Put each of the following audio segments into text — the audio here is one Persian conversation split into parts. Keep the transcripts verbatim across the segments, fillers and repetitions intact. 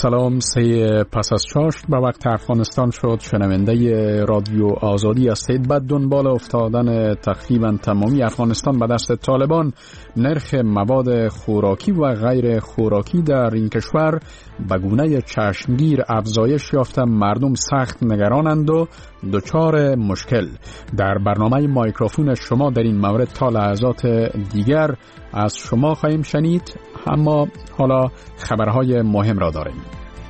سلام، سه پس از چاشت به وقت افغانستان شد. شنونده رادیو آزادی هستید. بعد دنبال افتادن تقریبا تمامی افغانستان به دست طالبان، نرخ مواد خوراکی و غیر خوراکی در این کشور به گونه چشمگیر افزایش یافته. مردم سخت نگرانند و دچار مشکل. در برنامه مایکروفون شما در این مورد تا لحظات دیگر از شما خواهیم شنید، اما حالا خبرهای مهم را داریم.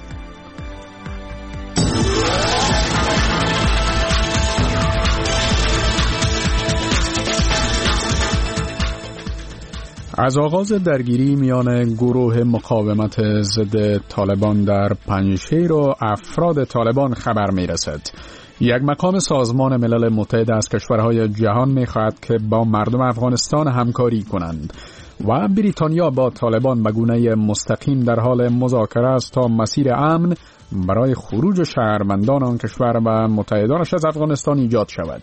از آغاز درگیری میان گروه مقاومت ضد طالبان در پنجشیر و افراد طالبان خبر میرسد. یک مقام سازمان ملل متحد از کشورهای جهان میخواهد که با مردم افغانستان همکاری کنند و بریتانیا با طالبان به گونه مستقیم در حال مذاکره است تا مسیر امن برای خروج شهروندان آن کشور و متحدانش از افغانستان ایجاد شود.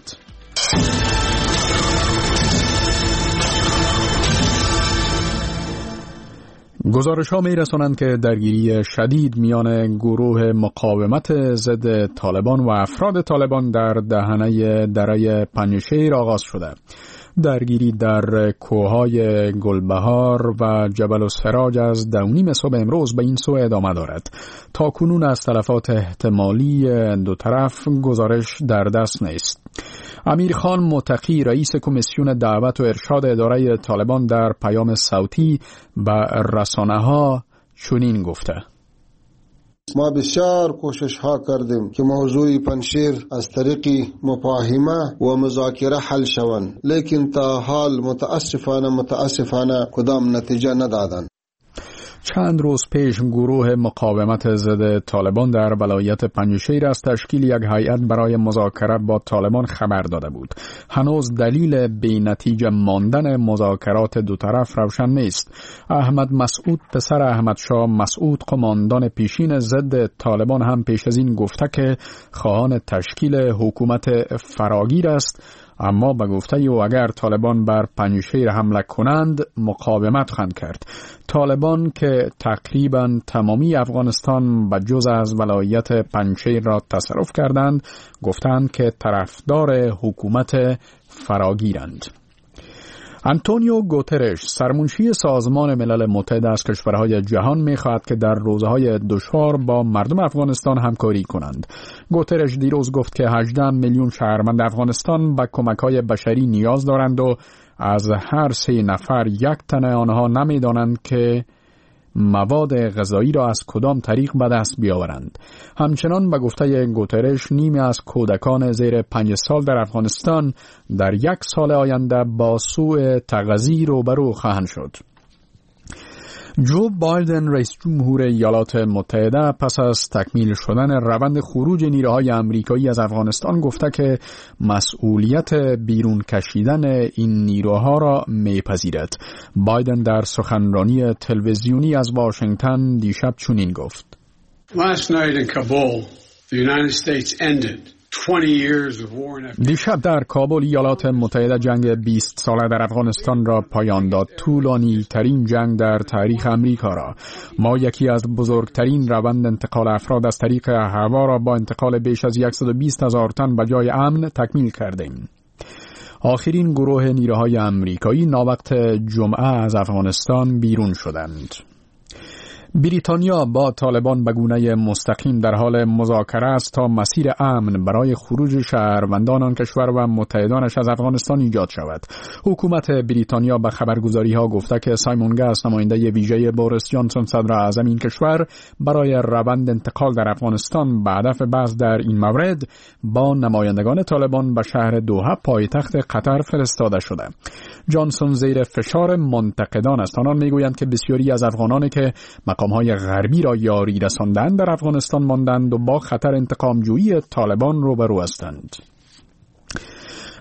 گزارش ها می رسانند که درگیری شدید میان گروه مقاومت ضد طالبان و افراد طالبان در دهنه دره پنجشیر آغاز شده. درگیری در کوههای گلبهار و جبل السراج از دو نیم صبح امروز به این سو ادامه دارد. تا کنون از تلفات احتمالی دو طرف گزارش در دست نیست. امیر خان متقی رئیس کمیسیون دعوت و ارشاد اداره طالبان در پیام صوتی به رسانه‌ها چنین گفته: ما بسیار کوشش ها کردیم که موضوع پنجشیر از طریق مفاهمه و مذاکره حل شوند، لیکن تا حال متاسفانه متاسفانه کدام نتیجه ندادند. چند روز پیش گروه مقاومت ضد طالبان در ولایت پنجشیر از تشکیل یک هیئت برای مذاکره با طالبان خبر داده بود. هنوز دلیل بی‌نتیجه ماندن مذاکرات دو طرف روشن نیست. احمد مسعود پسر احمد شاه مسعود قماندان پیشین ضد طالبان هم پیش از این گفته که خواهان تشکیل حکومت فراگیر است، اما به گفته او اگر طالبان بر پنجشیر حمله کنند مقاومت خواهند کرد. طالبان که تقریبا تمامی افغانستان به جز از ولایت پنجشیر را تصرف کردند، گفتند که طرفدار حکومت فراگیرند. آنتونیو گوترش سرمنشی سازمان ملل متحد از کشورهای جهان می‌خواهد که در روزهای دشوار با مردم افغانستان همکاری کنند. گوترش دیروز گفت که هجده میلیون شهروند افغانستان به کمک‌های بشری نیاز دارند و از هر سه نفر یک تن آنها نمی‌دانند که مواد غذایی را از کدام طریق به دست بیاورند. همچنان به گفته گوترش نیمی از کودکان زیر پنج سال در افغانستان در یک سال آینده با سوء تغذیه روبرو خواهند شد. جو بایدن رئیس جمهور ایالات متحده پس از تکمیل شدن روند خروج نیروهای آمریکایی از افغانستان گفته که مسئولیت بیرون کشیدن این نیروها را میپذیرد. بایدن در سخنرانی تلویزیونی از واشنگتن دیشب چنین گفت: Last night in Kabul, the United States ended دیشب در کابل ایالات متحده جنگ بیست ساله در افغانستان را پایان داد. طولانی ترین جنگ در تاریخ امریکا را. ما یکی از بزرگترین روند انتقال افراد از طریق هوا را با انتقال بیش از صد و بیست هزار تن به جای امن تکمیل کردیم. آخرین گروه نیروهای امریکایی ناوقت جمعه از افغانستان بیرون شدند. بریتانیا با طالبان به گونه مستقیم در حال مذاکره است تا مسیر امن برای خروج شهروندان آن کشور و متحدانش از افغانستان ایجاد شود. حکومت بریتانیا به خبرگزاری‌ها گفته که سایمون گاس نماینده ویژه بوریس جانسون صدر اعظم این کشور برای روند انتقال در افغانستان به هدف بحث در این مورد با نمایندگان طالبان به شهر دوحه پایتخت قطر فرستاده شده. جانسون زیر فشار منتقدان است. آنان میگویند که بسیاری از افغانانی که مقام‌های غربی را یاری رساندند در افغانستان ماندند و با خطر انتقام‌جویی طالبان روبرو هستند.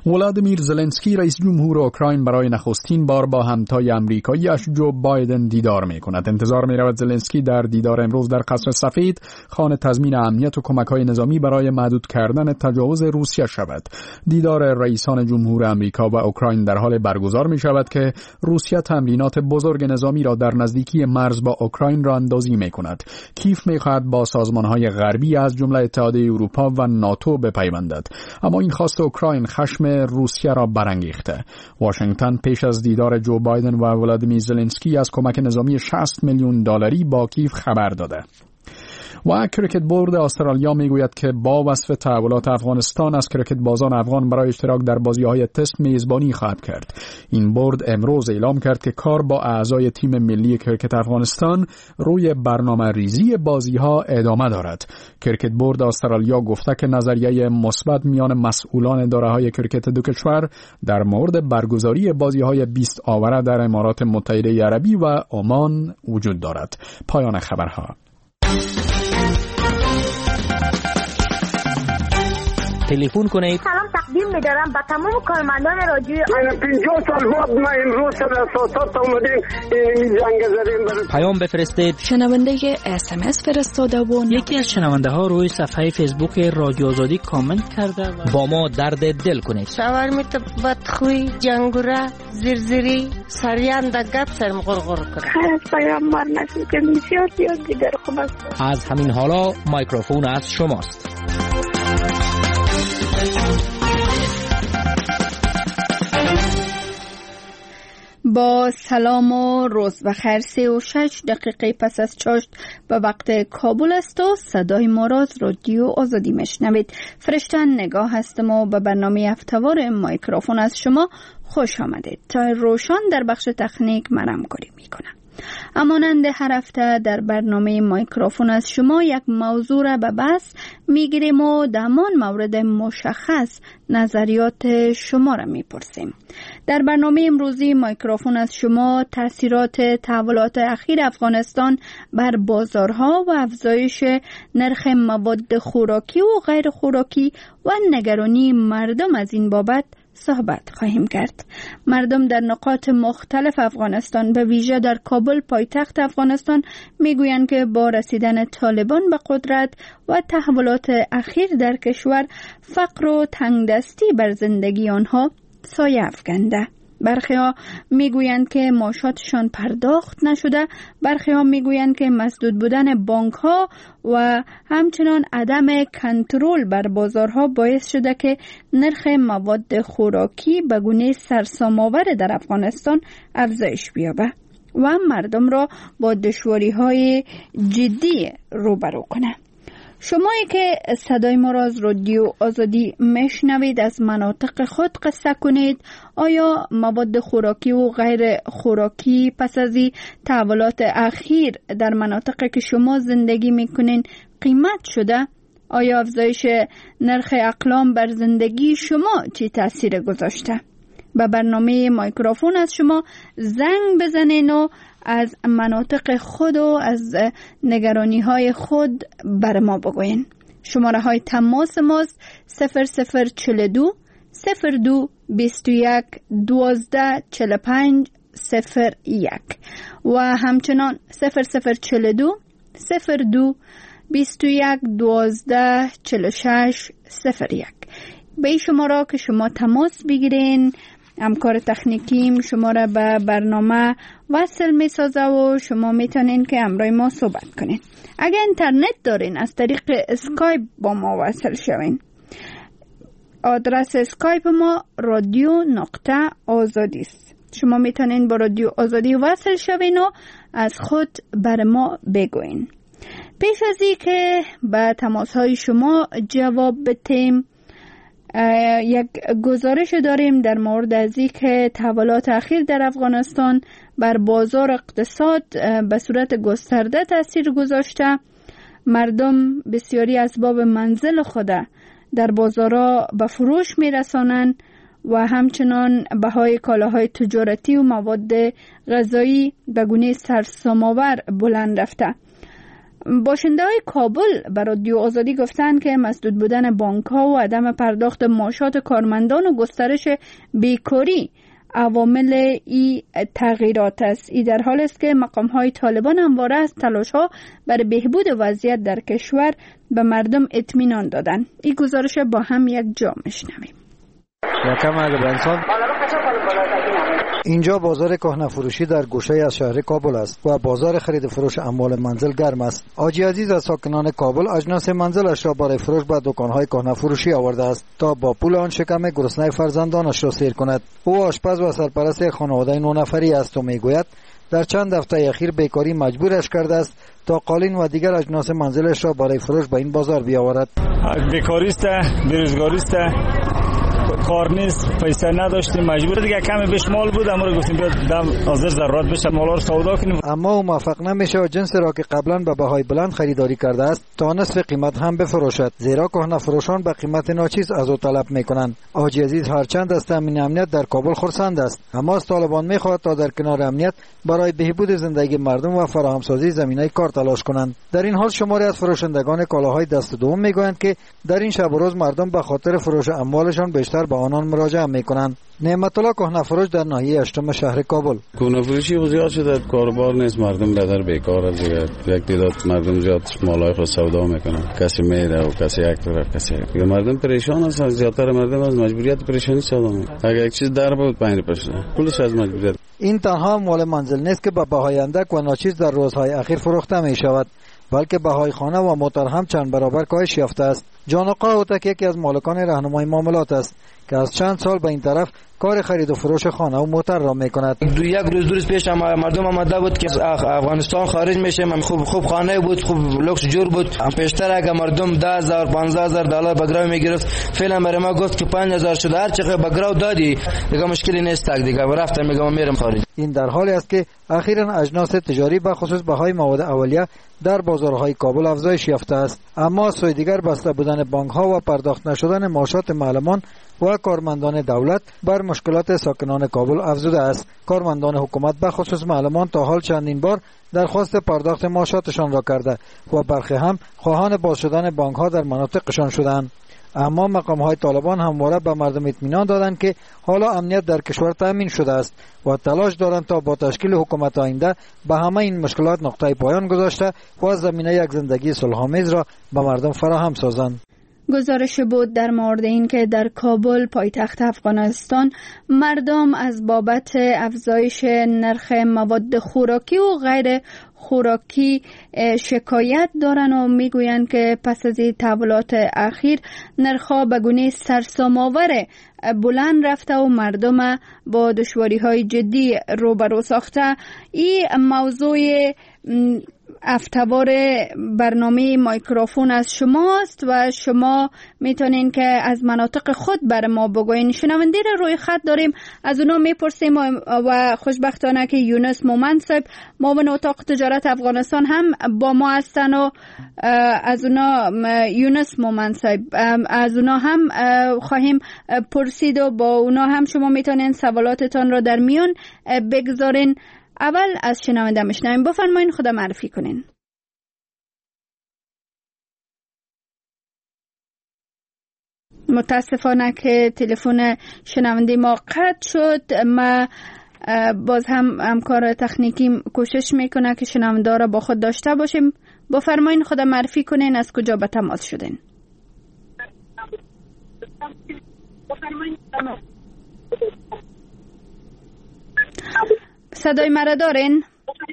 ولادیمیر زلنسکی رئیس جمهور اوکراین برای نخستین بار با همتای آمریکایی‌اش جو بایدن دیدار می‌کند. انتظار می‌رود زلنسکی در دیدار امروز در قصر سفید خوان تضمین امنیت و کمک‌های نظامی برای محدود کردن تجاوز روسیه شود. دیدار رئیسان جمهور آمریکا و اوکراین در حال برگزار می‌شود که روسیه تمرینات بزرگ نظامی را در نزدیکی مرز با اوکراین را اندازی می‌کند. کیف می‌خواهد با سازمان‌های غربی از جمله اتحادیه اروپا و ناتو بپیوندد، اما این خواست اوکراین خشم روسیه را برانگیخته. واشنگتن پیش از دیدار جو بایدن و ولادیمیر زلنسکی از کمک نظامی شصت میلیون دلاری با کیف خبر داده. و کریکت بورد استرالیا میگوید که با وصف تحولات افغانستان از کریکت بازان افغان برای اشتراک در بازی‌های تست میزبانی خواهد کرد. این بورد امروز اعلام کرد که کار با اعضای تیم ملی کریکت افغانستان روی برنامه ریزی بازی‌ها ادامه دارد. کریکت بورد استرالیا گفته که نظریه مثبت میان مسئولان اداره‌های کریکت دو کشور در مورد برگزاری بازی‌های بیست آوره در امارات متحده عربی و عمان وجود دارد. پایان خبرها. تلفن کنید. سلام تقدیم می‌دارم به تمام کارمندان رادیو. من پنجاه سال بعد ما امروز در اساسات اومدیم این جنگ زدیم. پیام بفرستید. شنونده اس ام اس فرستاده و یکی از شنونده ها روی صفحه فیسبوک رادیو آزادی کامنت کرده و با ما درد دل کنید. شاور میت بدخوی جنگوره زرزری سریان دگت سرم غرغر کنه. خیلی پیام مار نشون که بسیار زیاد دیگر خوب است. از همین حالا مایکروفون از شماست. با سلام و روز بخیر. سه و شش دقیقه پس از چاشت به وقت کابل است و صدای ما را از رادیو آزادی میشنوید. فرشتن نگاه هستم و به برنامه هفته‌وار مایکروفون از شما خوش آمدید. تا روشان در بخش تکنیک من همکاری میکنم. امانند هر هفته در برنامه مایکروفون از شما یک موضوع را به بحث میگیریم و در همان مورد مشخص نظریات شما را میپرسیم. در برنامه امروزی مایکروفون از شما تاثیرات تحولات اخیر افغانستان بر بازارها و افزایش نرخ مواد خوراکی و غیر خوراکی و نگرانی مردم از این بابت صحبت خواهیم کرد. مردم در نقاط مختلف افغانستان به ویژه در کابل پایتخت افغانستان میگویند که با رسیدن طالبان به قدرت و تحولات اخیر در کشور فقر و تنگدستی بر زندگی آنها سایه افکنده. برخی ها میگویند که معاشاتشان پرداخت نشده، برخی ها میگویند که مسدود بودن بانک ها و همچنان عدم کنترل بر بازارها باعث شده که نرخ مواد خوراکی به گونه سرسام‌آور در افغانستان افزایش بیابه و مردم را با دشواری های جدی روبرو کنه. شمایی که صدای ما را از رادیو آزادی میشنوید از مناطق خود قصه کنید. آیا مواد خوراکی و غیر خوراکی پس از تحولات اخیر در مناطق که شما زندگی میکنین قیمت شده؟ آیا افزایش نرخ اقلام بر زندگی شما چی تاثیر گذاشته؟ به برنامه مایکروفون از شما زنگ بزنین و از مناطق خود و از نگرانی های خود بر ما بگوین. شماره های تماس ماست صفر صفر چل دو صفر دو بیست و یک دوازده چل پنج صفر یک و همچنان صفر صفر چل دو صفر دو بیست و یک دوازده چل شش صفر یک. به این شماره که شما تماس بگیرین همکار تکنیکیم شما را به برنامه وصل می سازه و شما میتونین که همراه ما صحبت کنین. اگر اینترنت دارین از طریق اسکایپ با ما وصل شوین. آدرس اسکایپ ما رادیو نقطه آزادی است. شما میتونین با رادیو آزادی وصل شوین و از خود بر ما بگوین. پیش از این که به تماس های شما جواب بدیم یک گزارش داریم در مورد از اینکه تحولات اخیر در افغانستان بر بازار اقتصاد به صورت گسترده تاثیر گذاشته. مردم بسیاری اسباب منزل خود در بازارها به فروش میرسانند و همچنان بهای کالاهای تجارتی و مواد غذایی به گونه سرسام‌آور بلند رفته. باشنده های کابل بر رادیو آزادی گفتند که مسدود بودن بانک ها و عدم پرداخت معاشات کارمندان و گسترش بیکاری عوامل ای تغییرات است. ای در حال است که مقام های طالبان همواره از تلاش ها برای بهبود وضعیت در کشور به مردم اطمینان دادند. این گزارش با هم یک جا میشنویم. اینجا بازار کهنه فروشی در گوشه از شهر کابل است و بازار خرید فروش اموال منزل گرم است. حاجی عزیز از ساکنان کابل اجناس منزلش را برای فروش به دکان‌های کهنه فروشی آورده است تا با پول آن شکم گرسنه فرزندانش را سیر کند. او آشپز و سرپرست خانواده نه نفری است و میگوید در چند هفته اخیر بیکاری مجبورش کرده است تا قالین و دیگر اجناس منزلش را برای فروش به این بازار بیاورد. بیکاری است، بیروزگاری است، کار نیست، پیسه نداشتیم، مجبور دیگه کمی بیش مال بود، اما رو گفتیم بیاد دم حاضر ضرورت بشه مالا رو سودا کنیم. اما او موفق نمیشه و جنس را که قبلا به بهای بلند خریداری کرده است تا نصف قیمت هم بفروشد، زیرا کهنه فروشان به قیمت ناچیز از او طلب میکنند. حاجی عزیز هرچند از تامین امنیت در کابل خرسند است، اما از طالبان میخواهد تا در کنار امنیت برای بهبود زندگی مردم و فراهمسازی زمینه کار تلاش کنند. در این حال شماری از فروشندگان کالاهای دست دوم میگویند که در این شب و روز مردم به خاطر فروش اموالشان بیشتر به آنان مراجعه میکنند. نعمت الله کهنه فروش در ناحیه هشتم شهر کابل. کهنه فروشی زیاد شده، کاروبار نیست، مردم بدر بیکار است دیگه. یک تعداد مردم زیاد مالای خود سودا میکنن، کسی میره و کسی یک طرف کسی دیگه. مردم پریشان است، زیادتر مردم از مجبوریت پریشانی سودا میکنن. اگه یک چیز در بود پنج پرسنت کلش از مجبوریت. این تنها مال منزل نیست که به بهای اندک و ناچیز در روزهای اخیر فروخته می شود، بلکه بهای خانه و موتر هم چند برابر کاهش یافته است. جان آقا هوتک یکی از مالکان راهنمای معاملات است که از چند سال به این طرف کار خرید و فروش خانه و موتر را میکند. دو یک روز دو روز پیش مردم آمده بود که افغانستان خارج میشه، من خوب خوب خانه بود، خوب لوکس جور بود. پیشتر اگه مردم ده هزار پانزده هزار دلار بگراو میگرفت، فعلا برای ما گفت که پنج هزار شده، هر چقدر بگراو دادی دیگه مشکلی نیست دیگه، رفتم میگم میرم خارج. این در حالی است که اخیراً اجناس تجاری به خصوص بهای مواد اولیه در بازارهای کابل افزایش یافته است، اما از سوی دیگر بسته بودن بانک ها و پرداخت نشدن معاشات معلمان و کارمندان دولت بر مشکلات ساکنان کابل افزوده است. کارمندان حکومت به خصوص معلمان تا حال چندین بار درخواست پرداخت معاشاتشان را کرده و برخی هم خواهان باز شدن بانک ها در مناطقشان شدند. اما مقام های طالبان همواره به مردم اطمینان دادند که حالا امنیت در کشور تامین شده است و تلاش دارند تا با تشکیل حکومت آینده به همه این مشکلات نقطه پایان گذاشته و زمینه یک زندگی صلح‌آمیز را به مردم فراهم سازند. گزارش بود در مورد این که در کابل پایتخت افغانستان مردم از بابت افزایش نرخ مواد خوراکی و غیر خوراکی شکایت دارن و میگویند که پس از تحولات اخیر نرخ‌ها به گونه سرسام‌آور بلند رفته و مردم با دشواری‌های جدی روبرو ساخته. این موضوع افتوار برنامه مایکروفون از شماست و شما میتونین که از مناطق خود بر ما بگوین. شنونده رو روی خط داریم، از اونا میپرسیم و خوشبختانه که یونس مومند صاحب معاون اتاق تجارت افغانستان هم با ما هستن و از اونا یونس مومند صاحب از اونا هم خواهیم پرسید و با اونا هم شما میتونین سوالاتتان را در میون بگذارین. اول از شنونده میشنویم، بفرمایین خدا معرفی کنین. متاسفانه که تلفن شنونده ما قطع شد. ما باز هم همکار تکنیکی کوشش میکنه که شنونده را با خود داشته باشیم. بفرمایین خدا معرفی کنین، از کجا به تماس شدین؟ صدای مرا دارین؟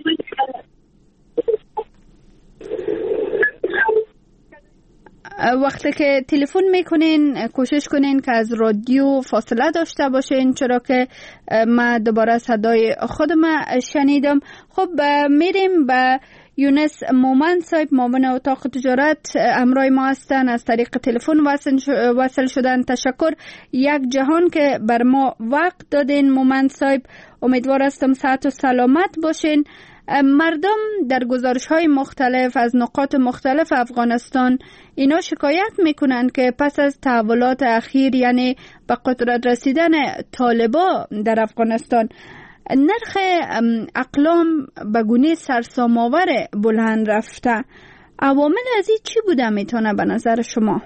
وقتی که تلفن میکنین کوشش کنین که از رادیو فاصله داشته باشین، چرا که ما دوباره صدای خودم شنیدم. خب میریم به یونس مومند صاحب، معاون اتاق تجارت همراه ما هستن، از طریق تلفن وصل شدن. تشکر یک جهان که بر ما وقت دادین مومند صاحب. امیدوار هستم صحت و سلامت باشین. مردم در گزارش های مختلف از نقاط مختلف افغانستان اینا شکایت میکنند که پس از تحولات اخیر، یعنی به قدرت رسیدن طالبا در افغانستان، نرخ اقلام به گونه سرسام‌آور بلند رفته. عوامل از این چی بوده میتونه به نظر شما؟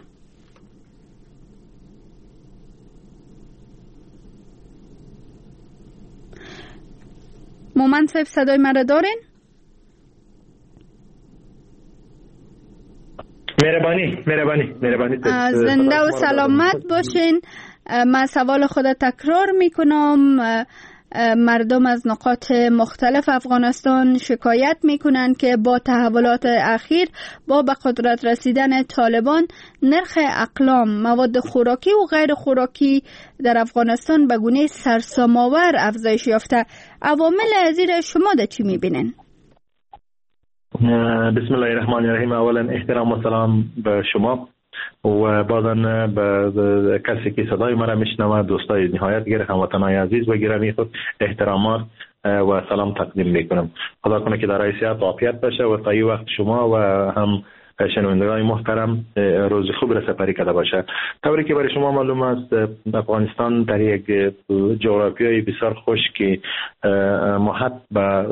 مومن صاحب صدای مرا دارین؟ مهربانی مهربانی مهربانی زنده و سلامت باشین. من سوال خود تکرار میکنم. مردم از نقاط مختلف افغانستان شکایت میکنن که با تحولات اخیر با به قدرت رسیدن طالبان نرخ اقلام، مواد خوراکی و غیر خوراکی در افغانستان به گونه سرسام‌آور افزایش یافته. عوامل از این شما ده چی میبینن؟ بسم الله الرحمن الرحیم. اولا احترام و سلام به شما و بازن به کسی که صدای مرا میشنوه، دوستای نهایت گیر هموطنای عزیز و گرامی خود احترامات و سلام تقدیم میکنم. خدا کنه که در صحت و عافیت باشه و تا این وقت شما و هم شنوندگان محترم روز خوب را سپری کرده باشه. طوری که برای شما معلوم است افغانستان در یک جغرافیای بسیار خشک محیط به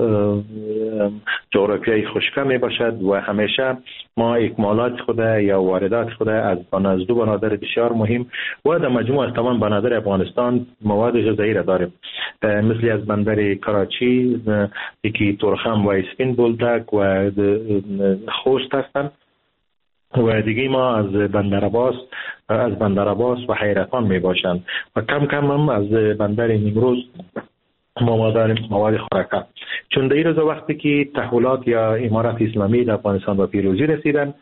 جغرافیای خشک می باشد و همیشه ما اکمالات خود یا واردات خود از از دو بنادر بسیار مهم و در مجموع از تمام بنادر افغانستان مواد غذایی را داریم، مثل از بندر کراچی، یکی تورخم و اسپین بولدک و خوست هستند و دیگه ما از بندر عباس از بندر عباس و حیرتان می باشند و کم کم هم از بندر نیمروز ما داریم مواد خوراکی. چون در این روز وقتی که تحولات یا امارت اسلامی در افغانستان به پیروزی رسیدن،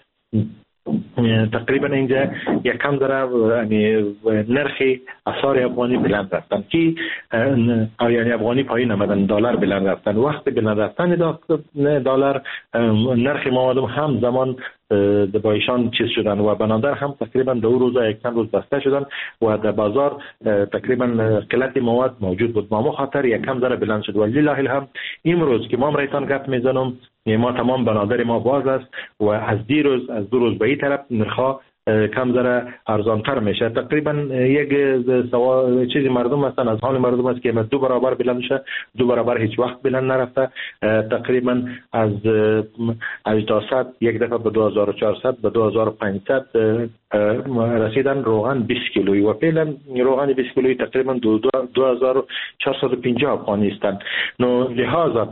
تقریبا اینجا یک کم ذره یعنی نرخ اسعار افغانی بلند رفتن که یعنی افغانی پایین آمدن، دلار بلند رفتن. وقتی بلند رفتن دلار نرخ مواد هم زمان با ایشان چیز شدن و بنادر هم تقریبا دو روز یک چند روز بسته شدن و در بازار تقریبا قلت مواد موجود بود. ما خاطر یک کم ذره بلند شد. ولی لله الحمد امروز که ما رایتان گپ میزنم ما تمام بنادر ما باز است و از دیروز از دو روز به این طرف نرخ کم ذره ارزانتر میشه. تقریبا یک سوا چیزی مردم هستن از حال مردم است که دو برابر بلند شه، دو برابر هیچ وقت بلند نرفته. تقریبا از هجده یک دفعه به دو هزار و چهارصد به دو هزار و پانصد رسیدن روغن بیست کیلویی و فعلا روغن بیست کیلویی تقریبا دو هزار و چهارصد و پنجاه افغانی است. نو لحاظا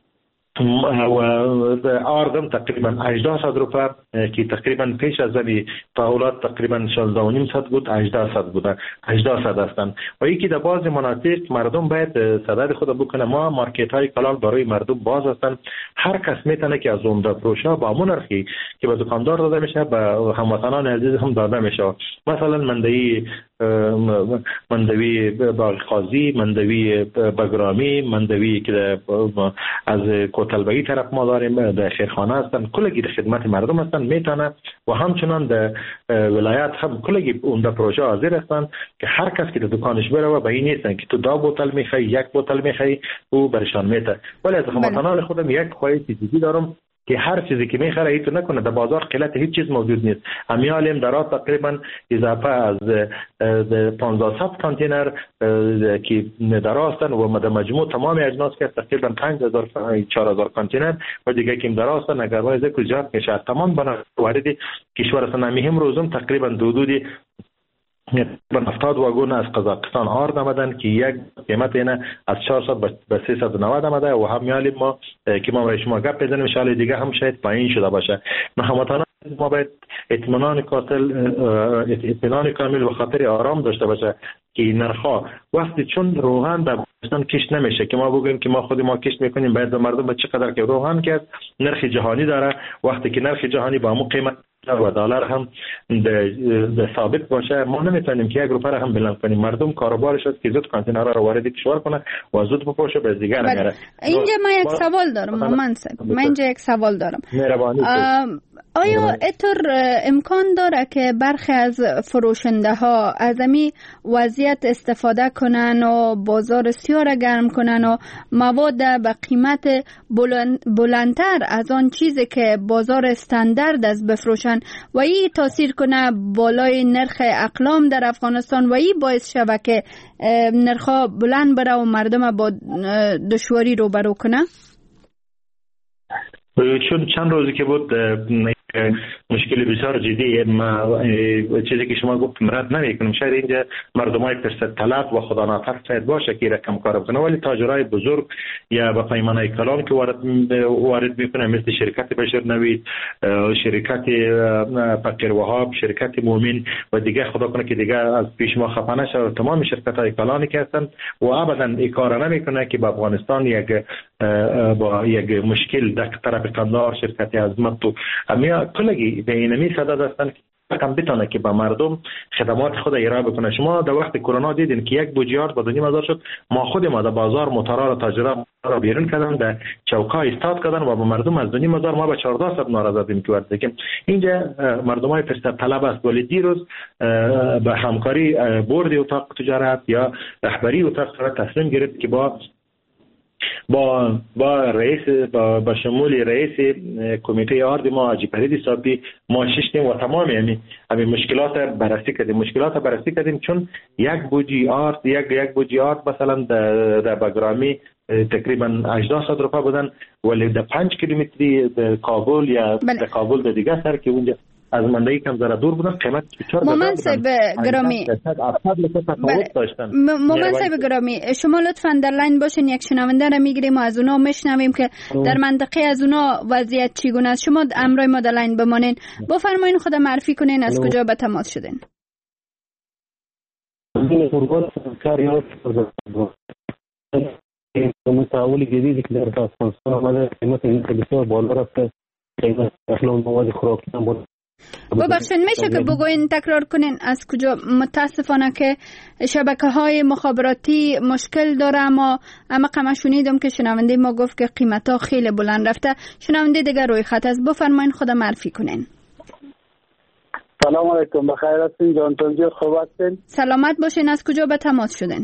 و آردم تقریبا هجده صد روپه که تقریبا پیش از این تحولات تقریبا شانزده و نیم صد بود، هجده صد بوده، هجده صد هستند و یکی در بعض مناطق مردم باید صدای خود بکنه. ما مارکت های کلان برای مردم باز هستند، هر کس میتونه که از عمده فروشا با همون نرخی که به دکاندار داده میشه به هموطنان عزیز هم داده میشه. مثلا مندوی مندوی باغ قاضی، مندوی بگرامی، مندوی که از کوتلبگی طرف ما داریم در خیرخانه هستن، کلگی در خدمت مردم هستن میتونه و همچنان در ولایت هم کلگی اون پروژه حاضر هستن که هر کس که در دکانش بره و به این نیستن که تو دو بوتل میخوای یک بوتل میخوای او برشان میته. ولی از هموطنان خودم یک خواهش دیگه دارم که هر چیزی که میخره ایتو نکنه. در بازار قلت هیچ چیز موجود نیست. امیالیم در آت تقریبا اضافه از پانزده صد کانتینر که دراستن و در مجموع تمام اجناس که تقریبا پنج هزار چهار هزار کانتینر و دیگه که دراستن اگر وایز کجا میشه تمام بنا وارد کشور هستن. هم روزم تقریبا حدود هفتاد واگن از قزاقستان آرد آمدن که یک قیمت اینه از چهارصد به سیصد و نود آمده و هم میالیم ما که ما برای شما گپ بزنیم ان دیگه هم شاید پایین شده باشه. هموطنان ما باید اطمینان کامل اطمینان کامل و خاطر آرام داشته باشه که نرخا وقتی چون روغن در افغانستان کشت نمیشه که ما بگیم که ما خود ما کشت میکنیم باید به مردم به چقدر که روغن کرد نرخ جهانی داره. وقتی که نرخ جهانی با همون قیمت و دلار هم ده ثابت باشه ما نمیتونیم که یک روپه هم بلند کنیم. مردم کاروبارش است که زود کانتینرها رو وارد کشور کنه و زود بپوشه به دیگر نگره. اینجا من یک سوال دارم مومن صاحب، من اینجا یک سوال دارم. آیا اینطور امکان داره که برخی از فروشنده ها از امی وضعیت استفاده کنن و بازار سیاه را گرم کنن و مواد به قیمت بلند بلندتر از آن چیزی که بازار استاندارد است بفروشن و این تاثیر کنه بالای نرخ اقلام در افغانستان و این باعث شود که نرخ بلند بره و مردم با دشواری روبرو کنه؟ چون چند روزی که بود مشکل بسیار جدی. ما چیزی که شما گفتم رد نمیکنم، شاید اینجا مردمای فرصت طلب و خدا ناطق شاید باشه که رقم کار بکنه، ولی تاجرای بزرگ یا با پیمانه کلان که وارد وارد میکنه مثل شرکت بشر نوید، شرکت فقیر وهاب، شرکت مومن و دیگه خدا کنه که دیگه از پیش ما خفه نشه، تمام شرکت های کلانی که هستن و ابدا این کار نمیکنه که با افغانستان یک با یک مشکل در طرف قندار شرکت عظمت و همه کلگی به اینمی صدد هستن کم بتونه که به مردم خدمات خود ارائه بکنه. شما در وقت کرونا دیدین که یک بوجیارد با دو هزار شد، ما خود ما در بازار موتورا و تاجرا را بیرون کردن، در چوکا استاد کردن و به مردم از دو هزار ما به چهارده صد ناراض بودیم که ورده که اینجا مردمای فرصت طلب است. ولی دیروز به همکاری بورد اتاق تجارت یا رهبری اتاق تجارت تصمیم گرفت که با با با رئیس با, با شمول رئیس کمیته آرد ما حاجی فرید صابی ما ششتیم و تمام یعنی همین مشکلات بررسی کردیم مشکلات بررسی کردیم چون یک بوجی آرد یک یک بوجی آرد مثلا در در بگرامی تقریبا هجده صد روپیه بودن، ولی در پنج کیلومتری در کابل یا در کابل در دیگه سر که اونجا از مندایی کم ذره دور بودن قیمت چهار مومن صاحب گرامی مومن صاحب گرامی شما لطفا در لاین باشین، یک شنونده را میگیریم و از اونا میشنویم که در منطقه از اونا وضعیت چگونه است. شما امرای ما در لاین بمانین، بفرمایین خود معرفی کنین از کجا به تماس شدین. متحول جدیدی که در افغانستان آمده قیمت این بسیار بالا رفته، قیمت اصلا مواد خوراکی هم بالا. ببخشید میشه که بگوین تکرار کنین از کجا؟ متاسفانه که شبکه های مخابراتی مشکل داره، اما اما قمه شنیدم که شنونده ما گفت که قیمت ها خیلی بلند رفته. شنونده دیگر روی خط است، بفرمایین خود معرفی کنین. سلام علیکم، بخیر هستین؟ جان تونجی خوب هستین؟ سلامت باشین. از کجا به تماس شدین؟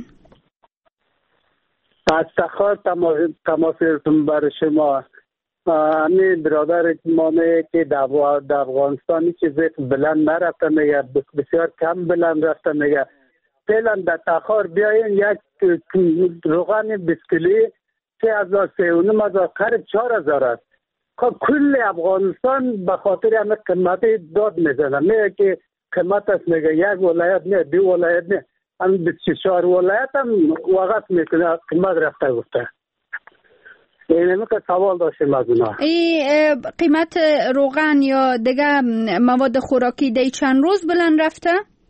از تخار تماس گرفتم برای شما. همین برادر مامه که در افغانستانی که زیت بلند نرفته میگه، بسیار کم بلند رفته میگه. فعلا در تخار بیاین یک روغن بیسکلی سه هزار سه و نیم هزار قریب چهار هزار است. کل افغانستان به خاطر همه قیمت داد میزنه، میگه که قیمت است، میگه یک ولایت نه دو ولایت نه هم بیست و چهار ولایت هم وقت میکنه قیمت رفته گفته. اینه که سوال داشتیم از اونا. ای قیمت روغن یا دیگه مواد خوراکی دی چند روز بلند رفته؟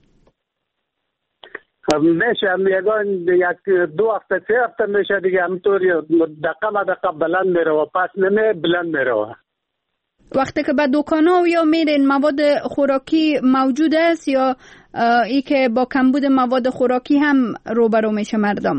میشه میگن یک دو هفته سه هفته میشه دیگه، همطوری دقیقه ما دقیقه بلند میره و پس نمی بلند میره. وقتی که به دکان ها یا میرین مواد خوراکی موجود است یا ای که با کمبود مواد خوراکی هم روبرو میشه مردم؟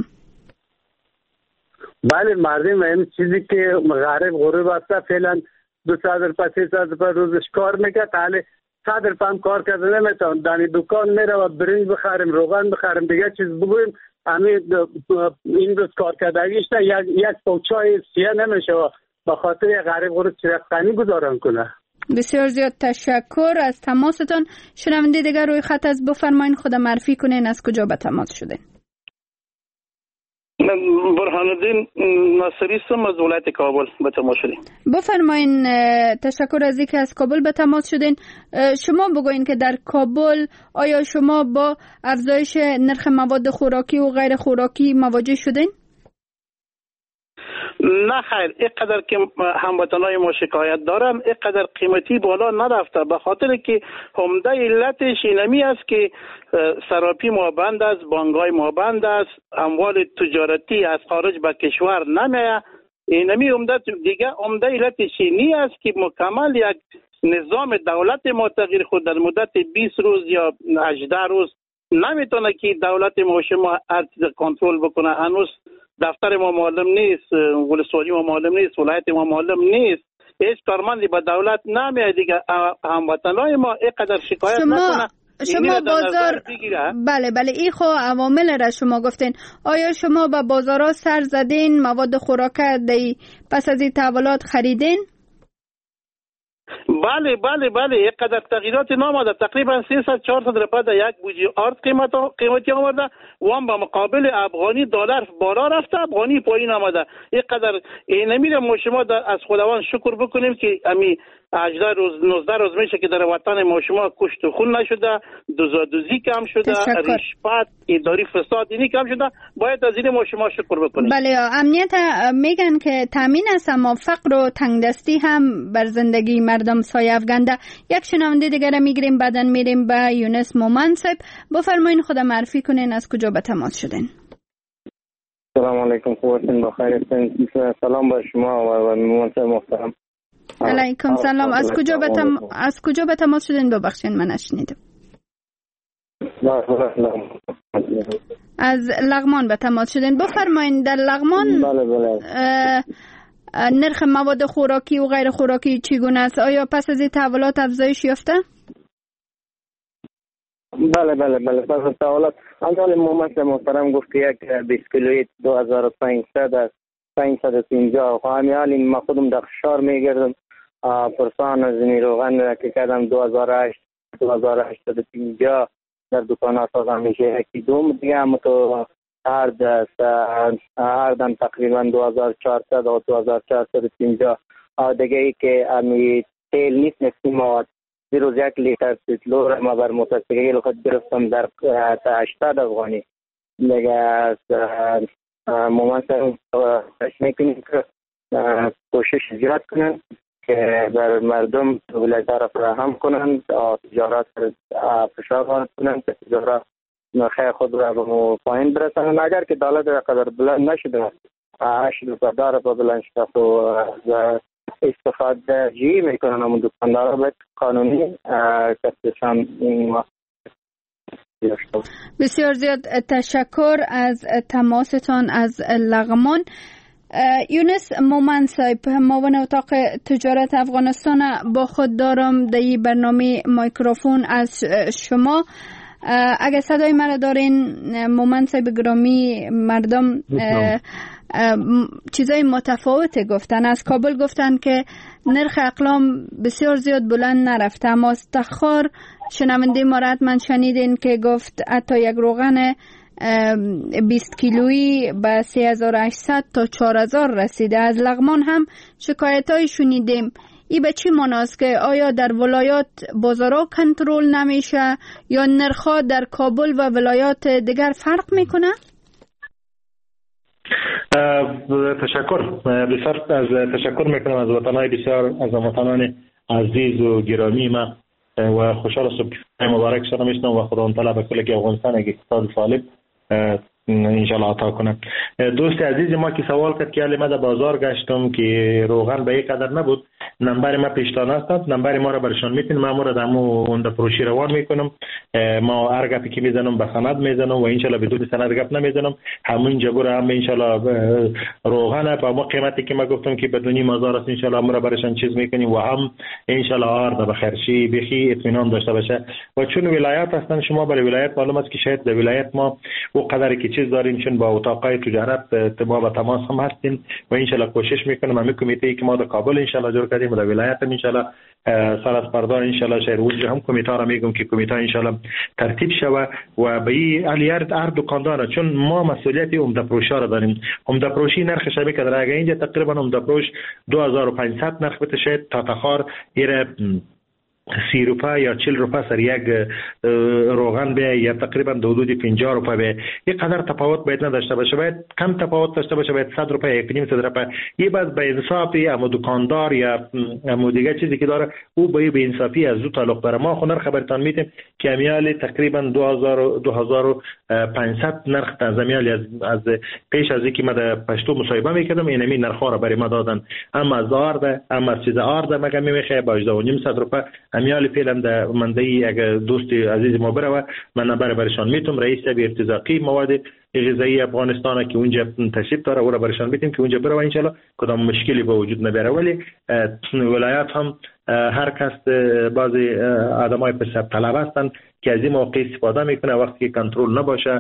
بله مردم این چیزی که غریب غریب است فعلا دو صد روپیه سه صد روپیه روزش کار میکرد، حالا صد روپیه هم کار کرده نمیتون. دانی دکان میره و برنج بخریم، روغن بخریم، دیگه چیز بگویم همین این روز کار کردگیش نه یک یک پوچای سیاه نمیشه و به خاطر غریب غریب چرخانی گذارن کنه. بسیار زیاد تشکر از تماستان. شنونده دیگر روی خط از بفرمایین خود معرفی کنین از کجا به تماس شدین. برهان الدین ناصری هستم از ولایت کابل به تماس شدیم. بفرمایین. تشکر از اینکه از کابل به تماس شدین. شما بگوین که در کابل آیا شما با افزایش نرخ مواد خوراکی و غیر خوراکی مواجه شدین؟ نه خیر، اینقدر که هموطنای ما شکایت دارن اینقدر قیمتی بالا نرفته، به خاطر که عمده علتش اینمی است که سراپی ما بند است، بانک‌های ما بند است، اموال تجارتی از خارج به کشور نمیاد. اینمی عمده دیگه عمده علتش اینی است که مکمل یک نظام دولت ما تغییر خود در مدت بیست روز یا هجده روز نمیتونه که دولت ما شما هر چیز کنترل بکنه. هنوز دفتر ما معلم نیست، ولسوالی ما معلم نیست، ولایت ما معلم نیست، هیچ کارمندی به دولت نمیاد دیگه. هموطنای ما اینقدر شکایت شما... نکنه. شما بازار بله بله ای خو عوامل را شما گفتین. آیا شما به بازارها سر زدین، مواد خوراک دی پس از این تحولات خریدین؟ بله بله بله اینقدر تغییرات نامده، تقریبا سیصد چهارصد روپیه در یک بوجی آرد قیمت قیمتی آورده و هم به مقابل افغانی دلار بالا رفته، افغانی پایین آمده. اینقدر نمیره ما شما از خداوند شکر بکنیم که امی هجده روز نوزده روز میشه که در وطن ما شما کشت و خون نشده، دوزادوزی کم شده، رشوت، اداری فساد اینی کم شده. باید از این ما شما شکر بکنیم. بله، امنیت میگن که تامین است، اما فقر و تنگدستی هم بر زندگی مردم سایه افکنده. یک شنونده دیگر میگیریم، بعداً میریم به یونس مومن صاحب. بفرمایین خود معرفی کنین، از کجا به تماس شدین؟ سلام علیکم، خوبتین؟ بخیر هستین؟ سلام با شما و مومن صاحب محترم. علیکم سلام. از کجا به تم... از کجا به تماس شدین؟ ببخشید من نشنیدم. از لغمان به تماس شدین. بفرمایین در لغمان بله بله نرخ مواد خوراکی و غیر خوراکی چگونه است؟ آیا پس از این تحولات افزایش یافته؟ بله بله بله پس از تحولات اول مومن محترم گفت که یک بیست کیلویی دو هزار و پانصد است، پانصد و پنجاه. خواهمی حالی ما خودم در خشار میگردم پرسان از نیروغن که کردم دو هزار و هشت دو هزار و هشتصد و پنجاه در دکان اساس میشه یکی دوم دیگه. هم تو هرد است، هردم تقریبا دو هزار و چهارصد و دو هزار و چهارصد و پنجاه. دیگه ای که امی تیل نیست نفتی مواد دیروز یک لیتر پیتلو ما بر متوسطه خود گرفتم در هشتاد افغانی. دیگه از مومن سر میکنیم که کوشش زیاد کنن که بر مردم ولایت را فراهم کنند، تجارت فشار وارد کنند که تجارت نرخ خود را به پایین برسانند. اگر که دولت را قدر بلند نشده هشت روپه داره با بلند شده و استفاده جی میکنن همون دکاندارا باید قانونی کسبشان. بسیار زیاد تشکر از تماستان از لغمان. یونس مومن صاحب، معاون اتاق تجارت افغانستان با خود دارم در این برنامه میکروفون از شما. اگه صدای مرا دارین مومن صاحب گرامی، مردم چیزای متفاوت گفتن. از کابل گفتن که نرخ اقلام بسیار زیاد بلند نرفته، اما از تخار شنونده ما را حتما شنیدین که گفت حتی یک روغن بیست کیلویی به سه هزار و هشتصد تا چهار هزار رسیده. از لغمان هم شکایت های شنیدیم. ای به چی معناست که آیا در ولایات بازارها کنترل نمیشه یا نرخ‌ها در کابل و ولایات دیگر فرق میکنه؟ تشکر بسیار از تشکر میکنم از وطنای بسیار از وطنان عزیز و گرامی ما و خوشحال هستم که مبارک شما میشنم و خدا تعالی به کل افغانستان اقتصاد سالم انشالله عطا کنه. دوست عزیز ما که سوال کرد که علی ما در بازار گشتم که روغن به یک قدر نبود، نمبر ما پیشتان است، نمبر ما را برشان میتین، ما را دمو اون فروشی روان میکنم. ما هر گپی که میزنم به سند میزنم و انشالله بدون سند گپ نمیزنم. همون جبر هم انشالله روغن با ما قیمتی که ما گفتم که بدونی مازار است انشالله ما را برشان چیز میکنیم و هم انشالله آرد به خرشی بخی اطمینان داشته باشه. و چون ولایت هستن شما برای ولایت معلوم است که شاید در ولایت ما او قدری که چیز داریم، چون با اتاقای تجارت ما با تماس هم هستیم و انشالله کوشش میکنم همین کمیته ای که ما در کابل انشالله جور کردیم و در ولایت هم انشالله سال از پردار انشالله شهر اونجا هم کمیته را میگم که کمیته انشالله ترتیب شوه و به این الیارد هر دکاندار، چون ما مسئولیت عمده فروشی را داریم. عمده فروشی نرخش به قدر اگه اینجا تقریبا عمده فروش دو هزار و پانصد نرخ بده، شاید تا تخار ایره سی روپه یا چهل روپه سر یک روغن به یا تقریبا دو حدود پنجاه روپه به یک قدر تفاوت باید نداشته باشه، باید کم تفاوت داشته باشه، باید صد روپه یک نیم صد روپه. یه باز به انصافی اما دکاندار یا اما دیگه چیزی که داره او به به انصافی از دو تعلق داره. ما خونر خبرتان میدیم که امیال تقریبا دو هزار و پانصد نرخ از امیال از از پیش از اینکه ما در پشتو مصاحبه میکردم اینمی نرخ ها را برای ما دادن، اما از آرد اما از چیز آرد مگه میخه با هجده و نیم صد روپه امیال فعلا در مندهی اگر دوست عزیز ما بره و من نبره برشان میتونم رئیس به ارتزاقی مواد غذایی افغانستان که اونجا تشریف داره او را برشان میتونم که اونجا بره و انشالله کدام مشکلی به وجود نبره. ولی ولایات هم هر کس بعضی آدمای پسر طلب هستند که از این موقع استفاده میکنه وقتی که کنترل نباشه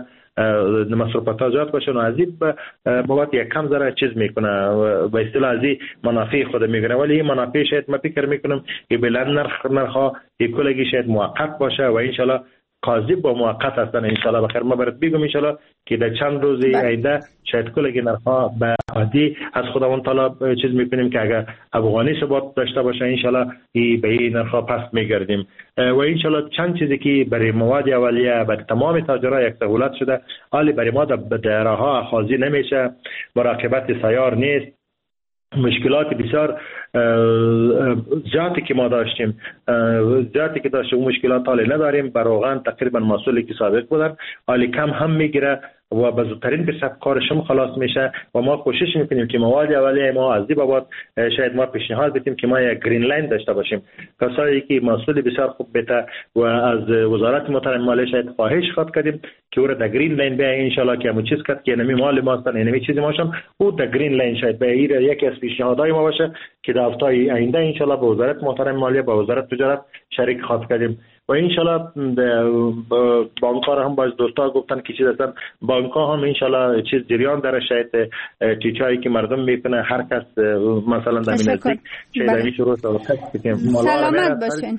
مصرفات زیاد باشه و از این مواد یک کم ذره چیز میکنه به اصطلاح از این منافع خود میگیره. ولی این منافع شاید ما فکر میکنم که بلند نرخ نرخ یک کلگی شاید موقت باشه و انشالله قاضی با موقت هستن ان شاء الله بخیر. ما برات بگم ان شاء الله که در چند روز آینده شاید کل نرخ‌ها به عادی از خداوند تعالی چیز می‌کنیم که اگر افغانی ثبات داشته باشه ان شاء الله به این نرخ‌ها پس می‌گردیم و ان شاء الله چند چیزی که برای مواد اولیه برای تمام تاجرها یک سهولت شده، حالی برای ما در راه‌ها اخاذی نمیشه، مراقبت سیار نیست، مشکلات بسیار زیادی که ما داشتیم زیادی که داشتیم اون مشکلات حالی نداریم. برواقعا تقریبا مسئولی که سابق بودن حالی کم هم میگیره و به زودترین بسیار کارشم خلاص میشه و ما کوشش میکنیم که مواد اولیه ما از این بابت شاید ما پیشنهاد بدیم که ما یک گرین لاین داشته باشیم. کسایی که مسئول بسیار خوب بده و از وزارت محترم مالیه شاید خواهش خواد کردیم که او را در گرین لاین بیاین ان شاء الله که همون چیز کرد که نمی مال ما هستن نمی چیزی ماشم او در گرین لاین شاید به این یکی از پیشنهادهای ما باشه که در هفته آینده ان شاء الله به وزارت محترم مالیه با وزارت تجارت شریک خواد کردیم و ان شاء الله بانک‌ها هم باز دوستا گفتن که چیز هستن بانک‌ها هم ان شاء الله چیز جریان داره شاید چیزایی که مردم میکنه هر کس مثلا در نزدیک شاید شروع که سلامت باشین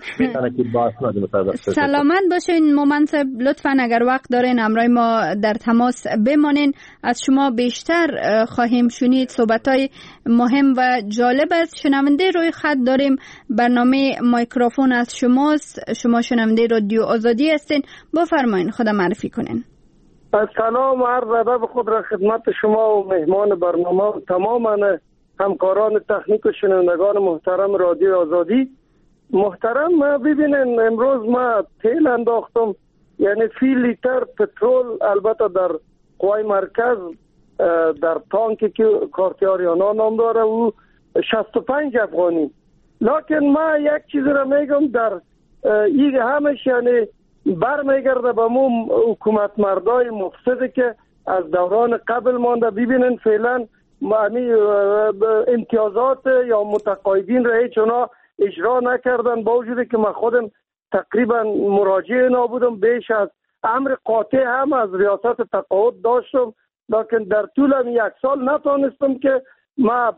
سلامت باشین ممنصب. لطفا اگر وقت دارین همراه ما در تماس بمانین، از شما بیشتر خواهیم شنید. صحبت‌های مهم و جالب است. شنونده روی خط داریم، برنامه مایکروفون از شماست، شما شنونده رادیو آزادی هستین، بفرمایین خدا معرفی کنین. سلام و عرض ادب خود را خدمت شما و مهمان برنامه و تمام همکاران تکنیک و شنوندگان محترم رادیو آزادی. محترم ببینین امروز ما تیل انداختم، یعنی فی لیتر پترول البته در قوای مرکز در تانکی که کارتیاریانا نام داره و شصت و پنج افغانی، لکن ما یک چیز را میگم در این همش یعنی بر میگرده به مو حکومت مردای مفسده که از دوران قبل مانده. ببینن فعلا معنی امتیازات یا متقاعدین را هیچ اونا اجرا نکردن، با وجودی که من خودم تقریبا مراجع اینا بودم، بیش از امر قاطع هم از ریاست تقاعد داشتم، لکن در طول هم یک سال نتونستم که ما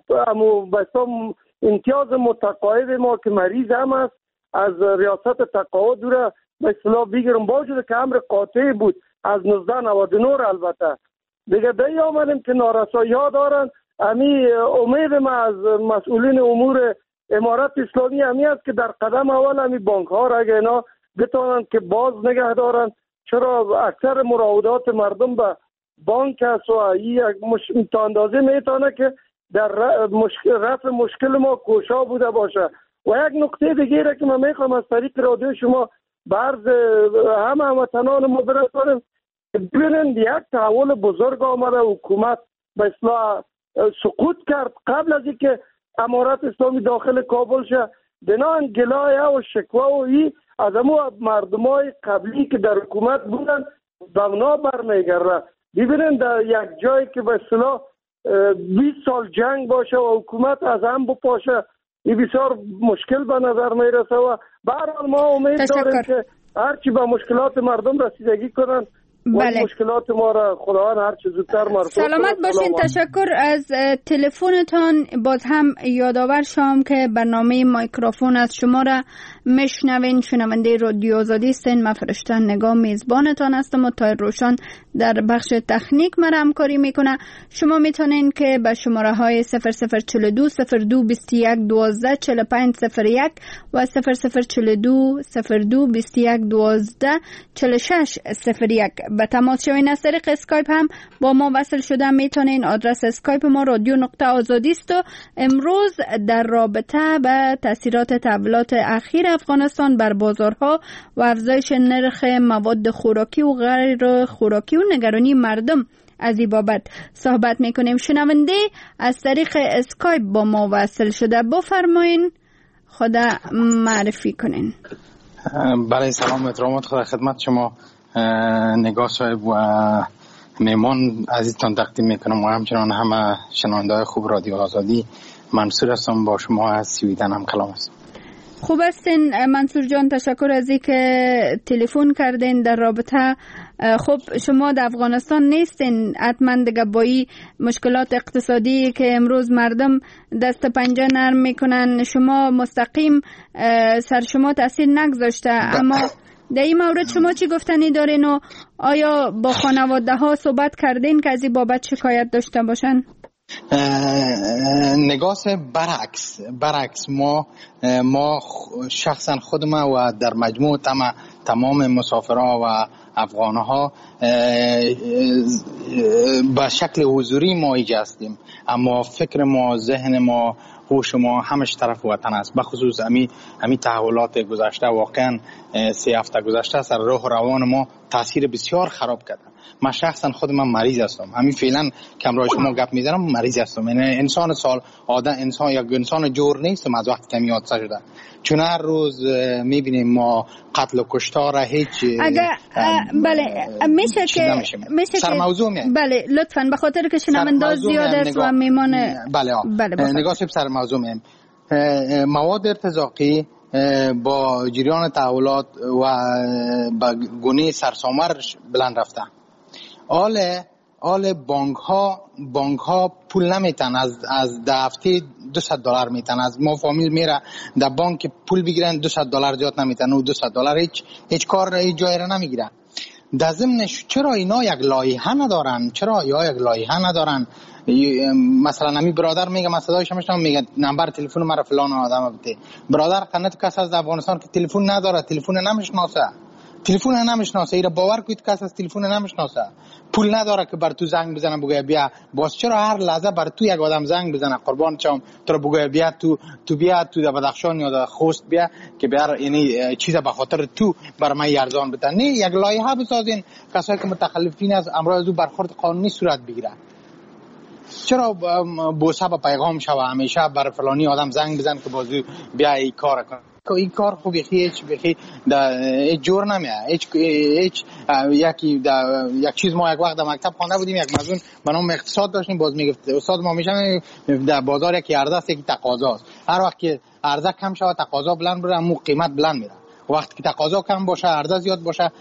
بسام امتیاز متقاعد ما که مریض هم است از ریاست تقاعد را به اصطلاح بگیرم، با وجود که امر قاطع بود از نوزده نود و نه البته دیگه به آمدیم که نارسایی ها دارن. امی امید ما از مسئولین امور امارت اسلامی همی است که در قدم اول همی بانک ها را اگه اینا بتانند که باز نگه دارن، چرا اکثر مراودات مردم به بانک است و یک مش... تا اندازه میتونه که در مشکل رفع مشکل ما کوشا بوده باشه. و یک نکته دیگه را که من میخوام از طریق رادیو شما برز همه هموطنان ما برسانم، ببینید یک تحول بزرگ آمده، حکومت به اصلاح سقوط کرد قبل از اینکه امارت اسلامی داخل کابل شه. بنان گلایه و شکوه و ای از امو مردمای قبلی که در حکومت بودن بغنا برمیگرده. ببینید در یک جایی که به اصلاح بیست سال جنگ باشه و حکومت از هم بپاشه، این بسیار مشکل به نظر میرسه و به هر حال ما امید داریم که هرچی به مشکلات مردم رسیدگی کنن بله. مشکلات ما را خداوند هر چه زودتر مرفوع سلامت باشین. تشکر از تلفنتان. باز هم یادآور شام که برنامه مایکروفون از شما را میشنوین. شنونده رادیو آزادی هستین. من فرشته نگاه میزبانتان هستم و تایر روشان در بخش تکنیک مرا همکاری میکنه. شما میتونین که به شماره های صفر صفر چهل و دو صفر دو بیست و یک دوازده چهل و پنج صفر یک و صفر صفر چهل و دو صفر دو بیست و یک دوازده چهل و شش صفر یک به تماس شوین. از طریق اسکایپ هم با ما وصل شده میتونین. آدرس اسکایپ ما رادیو نقطه آزادی است. و امروز در رابطه به تاثیرات تحولات اخیر افغانستان بر بازارها و افزایش نرخ مواد خوراکی و غیر خوراکی و نگرانی مردم از این بابت صحبت میکنیم. شنونده از طریق اسکایپ با ما وصل شده، بفرمایین خدا معرفی کنین. بله سلام احترامات خدا خدمت شما نگاه صاحب و میمان عزیزتان تقدیم میکنم و همچنان همه شنونده‌های خوب رادیو آزادی. منصور هستم، با شما از سویدن هم کلام هستم. خوب هستین منصور جان، تشکر از اینکه تلفن کردین در رابطه. خب شما در افغانستان نیستین، حتما دیگه با این مشکلات اقتصادی که امروز مردم دست پنجه نرم میکنن شما مستقیم سر شما تاثیر نگذاشته، اما در این مورد شما چی گفتنی دارین و آیا با خانواده ها صحبت کردین که از این بابت شکایت داشته باشن؟ نگاه برعکس برعکس ما ما شخصا خود ما و در مجموع تمام تمام مسافرها و افغانها به شکل حضوری ما اینجا هستیم، اما فکر ما، ذهن ما، هوش ما همش طرف وطن است. بخصوص امی امی تحولات گذشته واقعا سه هفته گذشته سر روح روان ما تاثیر بسیار خراب کرده. من شخصا خود من مریض هستم، همین فعلا که امروز شما گپ میزنم مریض هستم. یعنی انسان سال آدم انسان یا انسان جور نیستم از وقتی که میاد شده، چون هر روز میبینیم ما قتل و کشتار هیچ اگر بله میشه که میشه سر موضوع می بله لطفاً به خاطر که شنونده زیاد است و میمان بله بله نگاه سر موضوع می مواد ارتزاقی با جریان تحولات و با گونه سرسامر بلند رفته. آل آل بانک ها بانک ها پول نمیتن از از دفته دویست دلار میتن، از ما فامیل میره در بانک پول بگیرن دویست دلار زیاد نمیتن و دویست دلار هیچ هیچ کار هیچ جای را نمیگیره. در ضمنش چرا اینا یک لایحه ندارن؟ چرا یا یک لایحه ندارن؟ مثلا نمی برادر میگه من صدایش میشنم میگه نمبر تلفن مرا فلان آدم بده. برادر قنات کس از افغانستان که تلفن نداره، تلفن نمیشناسه، تلفن نمیشناسه، ایرا باور کنید کس از تلفن نمیشناسه، پول نداره که بر تو زنگ بزنه بگه بیا. باز چرا هر لحظه بر تو یک آدم زنگ بزنه قربان چم تو رو بگه بیا تو تو بیا تو در بدخشان یا در خوست بیا که بیا، یعنی چیزا به خاطر تو بر من ارزان بده؟ نه، یک لایحه بسازین کسایی که متخلفین از امراض او برخورد قانونی صورت بگیره. چرا بوسه با پیغام شوه همیشه بر فلانی آدم زنگ بزن که بازو بیا این کار کن؟ این کار خوبی هیچ بخی هیچ جور نمیه. هیچ هیچ یکی یک چیز ما یک وقت در مکتب خوانده بودیم، یک مضمون به نام اقتصاد داشتیم، باز میگفت استاد ما میشن در بازار یکی عرضه است یکی تقاضا است. هر وقت که عرضه کم شود تقاضا بلند بره، مو قیمت بلند میره. وقتی که تقاضا کم باشه عرضه زیاد باشه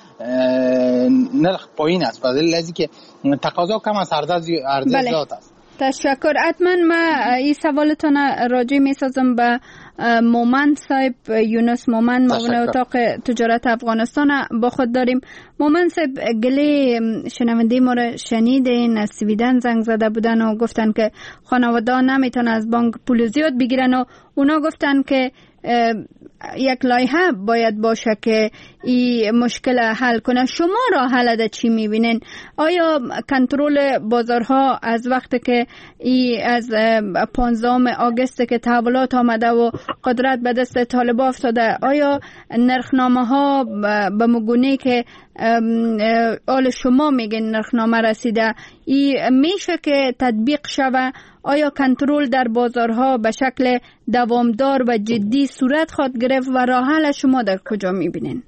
نرخ پایین است. فضل لازم که تقاضا کم است عرضه عرضه زیاد است. تشکر. حتما ما این سوالتون راجع میسازم به مومند صاحب، یونس مومند، معاون اتاق تجارت افغانستان با خود داریم. مومند صاحب گله شنونده ما را شنیدین، از سویدن زنگ زده بودن و گفتن که خانواده نمیتونن از بانک پول زیاد بگیرن و اونا گفتن که یک لایحه باید باشه که این مشکل حل کنه. شما راه حل چی میبینین؟ آیا کنترل بازارها از وقتی که ای از پانزدهم آگوست که تحولات آمده و قدرت به دست طالبان افتاده، آیا نرخنامه ها به مگونه که آل شما میگین نرخنامه رسیده ای میشه که تطبیق شوه؟ آیا کنترل در بازارها به شکل دوامدار و جدی صورت خواهد گرفت و راه حل شما در کجا میبینین؟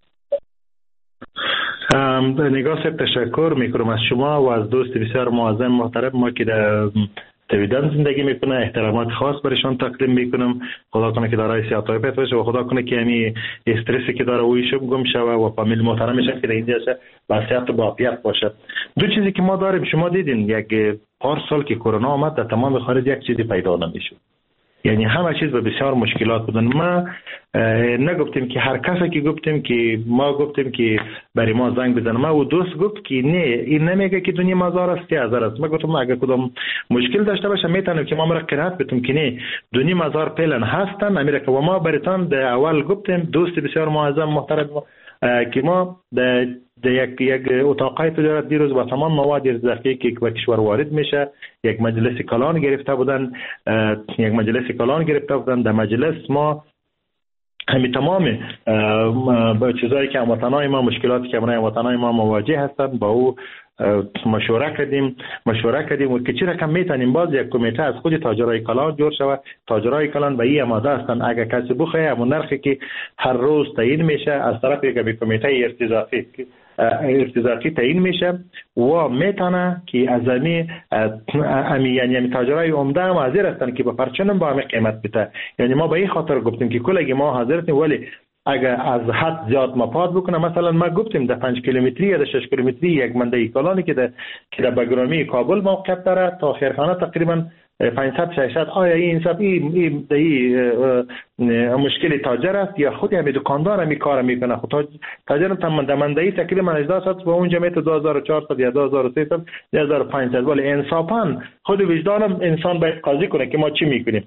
نگاه صاحب تشکر میکنم از شما و از دوست بسیار معظم محترم ما که در سویدن زندگی میکنه. احترامات خاص برایشان تقدیم میکنم. خدا کنه که دارای صحت و عافیت باشه و خدا کنه که یعنی استرسی که داره اویش گم شوه و فامیل محترمش که در اینجا با صحت و عافیت باشه. دو چیزی که ما داریم، شما دیدین یک پار سال که کرونا آمد در تمام خارج یک چیزی پیدا نمیشد، یعنی همه چیز به بسیار مشکلات بودن. ما نگفتیم که هر کسی که گفتیم که ما گفتیم که برای ما زنگ بزنه، ما و دوست گفت که نه این نمیگه که دنیا مزار است که هزار است. ما گفتم اگه کدام مشکل داشته باشه میتونم که ما مرا قناعت بتم که نه دنیا مزار پلن هستن امریکا و ما برتان در اول گفتیم دوست بسیار معظم محترم که ما در یک یک اتاقای تجارت دیروز با تمام مواد ارزاقی که به کشور وارد میشه یک مجلس کلان گرفته بودن یک مجلس کلان گرفته بودن در مجلس ما همین تمام با چیزایی که هموطنای ما مشکلاتی که هموطنای ما مواجه هستند با او مشوره کردیم مشوره کردیم و که چی رقم میتونیم باز یک کمیته از خود تاجرای کلان جور شود. تاجرای کلان به این آماده هستند اگر کسی بخواه همون نرخی که هر روز تعیین میشه از طرف یک کمیته ارتزاقی ارتزاقی تعیین میشه و میتونه که از امی امی یعنی تاجرای عمده هم حاضر هستند که به پرچم با همه قیمت بده. یعنی ما به این خاطر گفتیم که کلگی ما حاضر هستیم، ولی اگر از حد زیاد مپاد بکنه، مثلا ما گفتیم در پنج کیلومتری یا در شش کیلومتری یک منده کلانی که در که در بگرامی کابل موقعیت داره تا خیرخانه تقریبا پانصد ششصد آیا این حساب این این, این مشکل تاجر است یا خود همین دکاندار می کار میکنه؟ خود تاجر هم دمندهی تقریبا هجده صد و اونجا میت دو هزار و چهارصد یا دو هزار و سیصد یا دو هزار و پانصد، ولی انصافا خود وجدانم انسان باید قاضی کنه که ما چی میکنیم.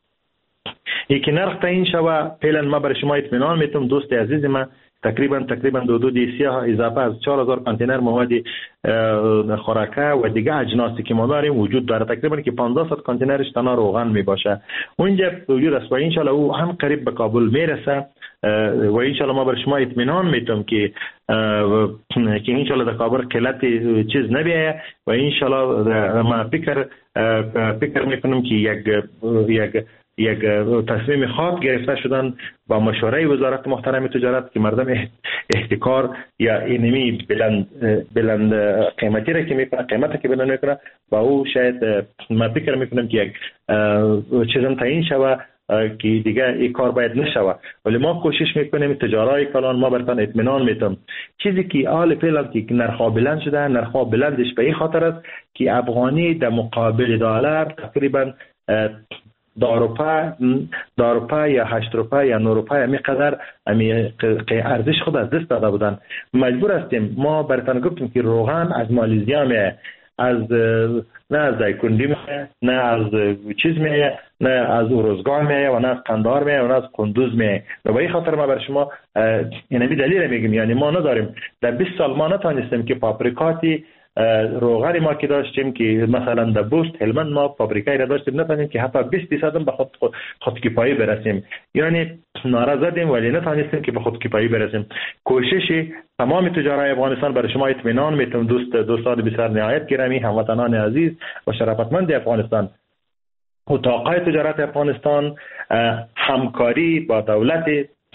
یکی نرخ تعیین شوه. فعلا ما برای شما اطمینان میتونم دوست عزیز من تقریبا تقریبا دو دو سیاه اضافه از چهار هزار کانتینر مواد خوراکه و دیگه اجناسی که ما داریم وجود داره. تقریبا که پانزده صد کانتینرش تنها روغن می باشه اونجا وجود است و ان شاء الله او هم قریب به کابل میرسه و ان شاء الله ما بر شما اطمینان میتونم که که ان شاء الله در کابل قلت چیز نبیه و ان شاء الله ما فکر فکر میکنم که یک یک یک تصمیم خاص گرفته شدن با مشوره وزارت محترم تجارت که مردم احتکار یا اینمی بلند بلند قیمتی را که میکنه قیمتی که بلند میکنه با او شاید من فکر میکنم که یک چیزم تعیین شوه که دیگه این کار باید نشوه، ولی ما کوشش میکنیم تجارای کلان ما برتان اطمینان میتم. چیزی که آل فعلا که نرخ بلند شده، نرخ بلندش به این خاطر است که افغانی در مقابل دلار تقریبا دو روپه دو روپه یا هشت روپه یا نه روپه میقدر امی ارزش خود از دست داده بودن. مجبور هستیم ما برتان گفتیم که روغن از مالیزیا میه، از نه از دایکندی میه، نه از چیز میه، نه از اورزگان میه و نه از قندهار میه و نه از قندوز میه و به این خاطر ما بر شما اینمی دلیل میگیم. یعنی ما نداریم در بیست سال ما نتانستیم که فابریکاتی روغن ما که داشتیم که مثلا در بوست هلمند ما فابریکایی را داشتیم نتانیم که حتی بیست درصد به خود خودکفایی برسیم. یعنی نعره زدیم ولی نتانستیم که به خودکفایی برسیم. کوشش تمام تجارای افغانستان برای شما اطمینان میتونم دوست دوستان بسیار نهایت گرامی هموطنان عزیز و شرافتمند افغانستان، اتاقای تجارت افغانستان همکاری با دولت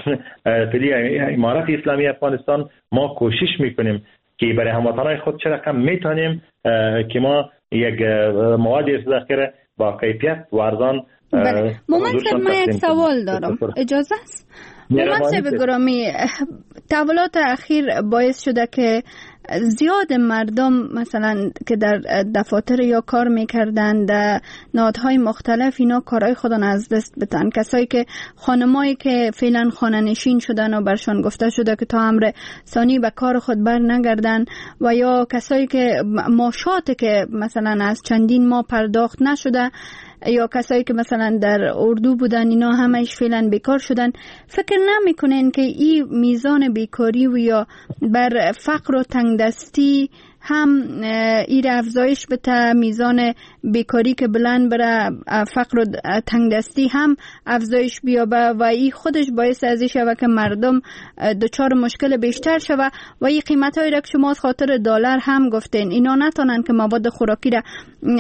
فعلی امارت اسلامی افغانستان ما کوشش میکنیم که برای هموطنان خود چه رقم میتونیم که ما یک مواد ذخیره با کیفیت و ارزان. بله مومن من یک سوال دارم اجازه است؟ مومن صاحب گرامی، تحولات اخیر باعث شده که زیاد مردم مثلا که در دفاتر یا کار میکردن در نهادهای مختلف اینا کارهای خودن از دست بدن. کسایی که خانمایی که فعلا خانه نشین شدن و برشان گفته شده که تا امر ثانی به کار خود بر نگردن و یا کسایی که معاشات که مثلا از چندین ماه پرداخت نشده یا کسایی که مثلا در اردو بودن اینا همش فعلا بیکار شدن. فکر نمیکنین که این میزان بیکاری و یا بر فقر و تنگدستی هم این افزایش بده، میزان بیکاری که بلند بره فقر و تنگدستی هم افزایش بیابه و این خودش باعث از این شوه که مردم دچار مشکل بیشتر شوه و این قیمت هایی را که شما از خاطر دلار هم گفتین اینا نتونن که مواد خوراکی را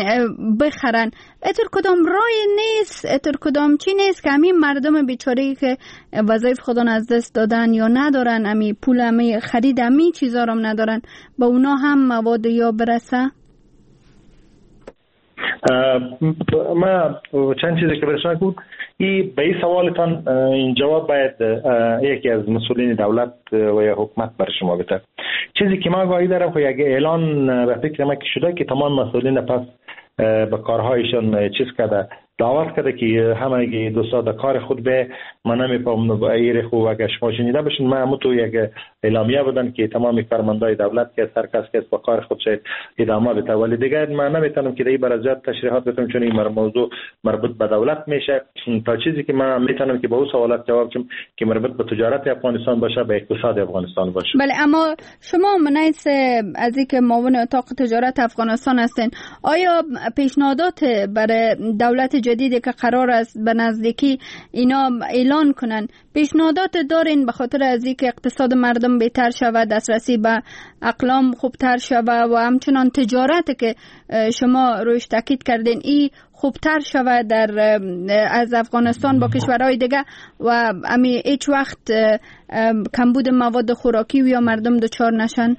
بخرن. اتر کدام رای نیست، اتر کدام چی نیست که همین مردم بیچاره که وظایف خودان از دست دادن یا ندارن، امی پول امی خرید امی چیزا رو ندارن، با اونا هم مواد یا برسه؟ ما چند چیزی که برشان بود ای به این سوالتان این جواب باید یکی از مسئولین دولت و یا حکومت بر شما بده. چیزی که ما گاهی دارم خو یک اعلان به فکر ما که شده که تمام مسئولین پس به کارهایشان چیز کرده دعوت کرده که همه دوستا در کار خود به من نمیفهم ایر خوب اگه شما شنیده باشین ما هم تو یک اعلامیه بودن که تمام فرماندهای دولت که هر کس که با کار خود شاید ادامه بده، ولی دیگه من نمیتونم که در این برازات تشریحات بدم چون این موضوع مربوط به دولت میشه. تا چیزی که من میتونم که به اون سوالات جواب بدم که مربوط به تجارت افغانستان باشه، به اقتصاد افغانستان باشه. بله اما شما منیس از اینکه معاون اتاق تجارت افغانستان هستین، آیا پیشنهادات برای دولت جدیدی که قرار است به نزدیکی اینا اعلان کنن پیشنهادات دارین به خاطر از اینکه اقتصاد مردم بهتر شود، دسترسی به اقلام خوبتر شود و همچنان تجارت که شما روش تاکید کردین ای خوبتر شود در از افغانستان با کشورهای دیگه و امی هیچ وقت کمبود مواد خوراکی و یا مردم دچار نشن؟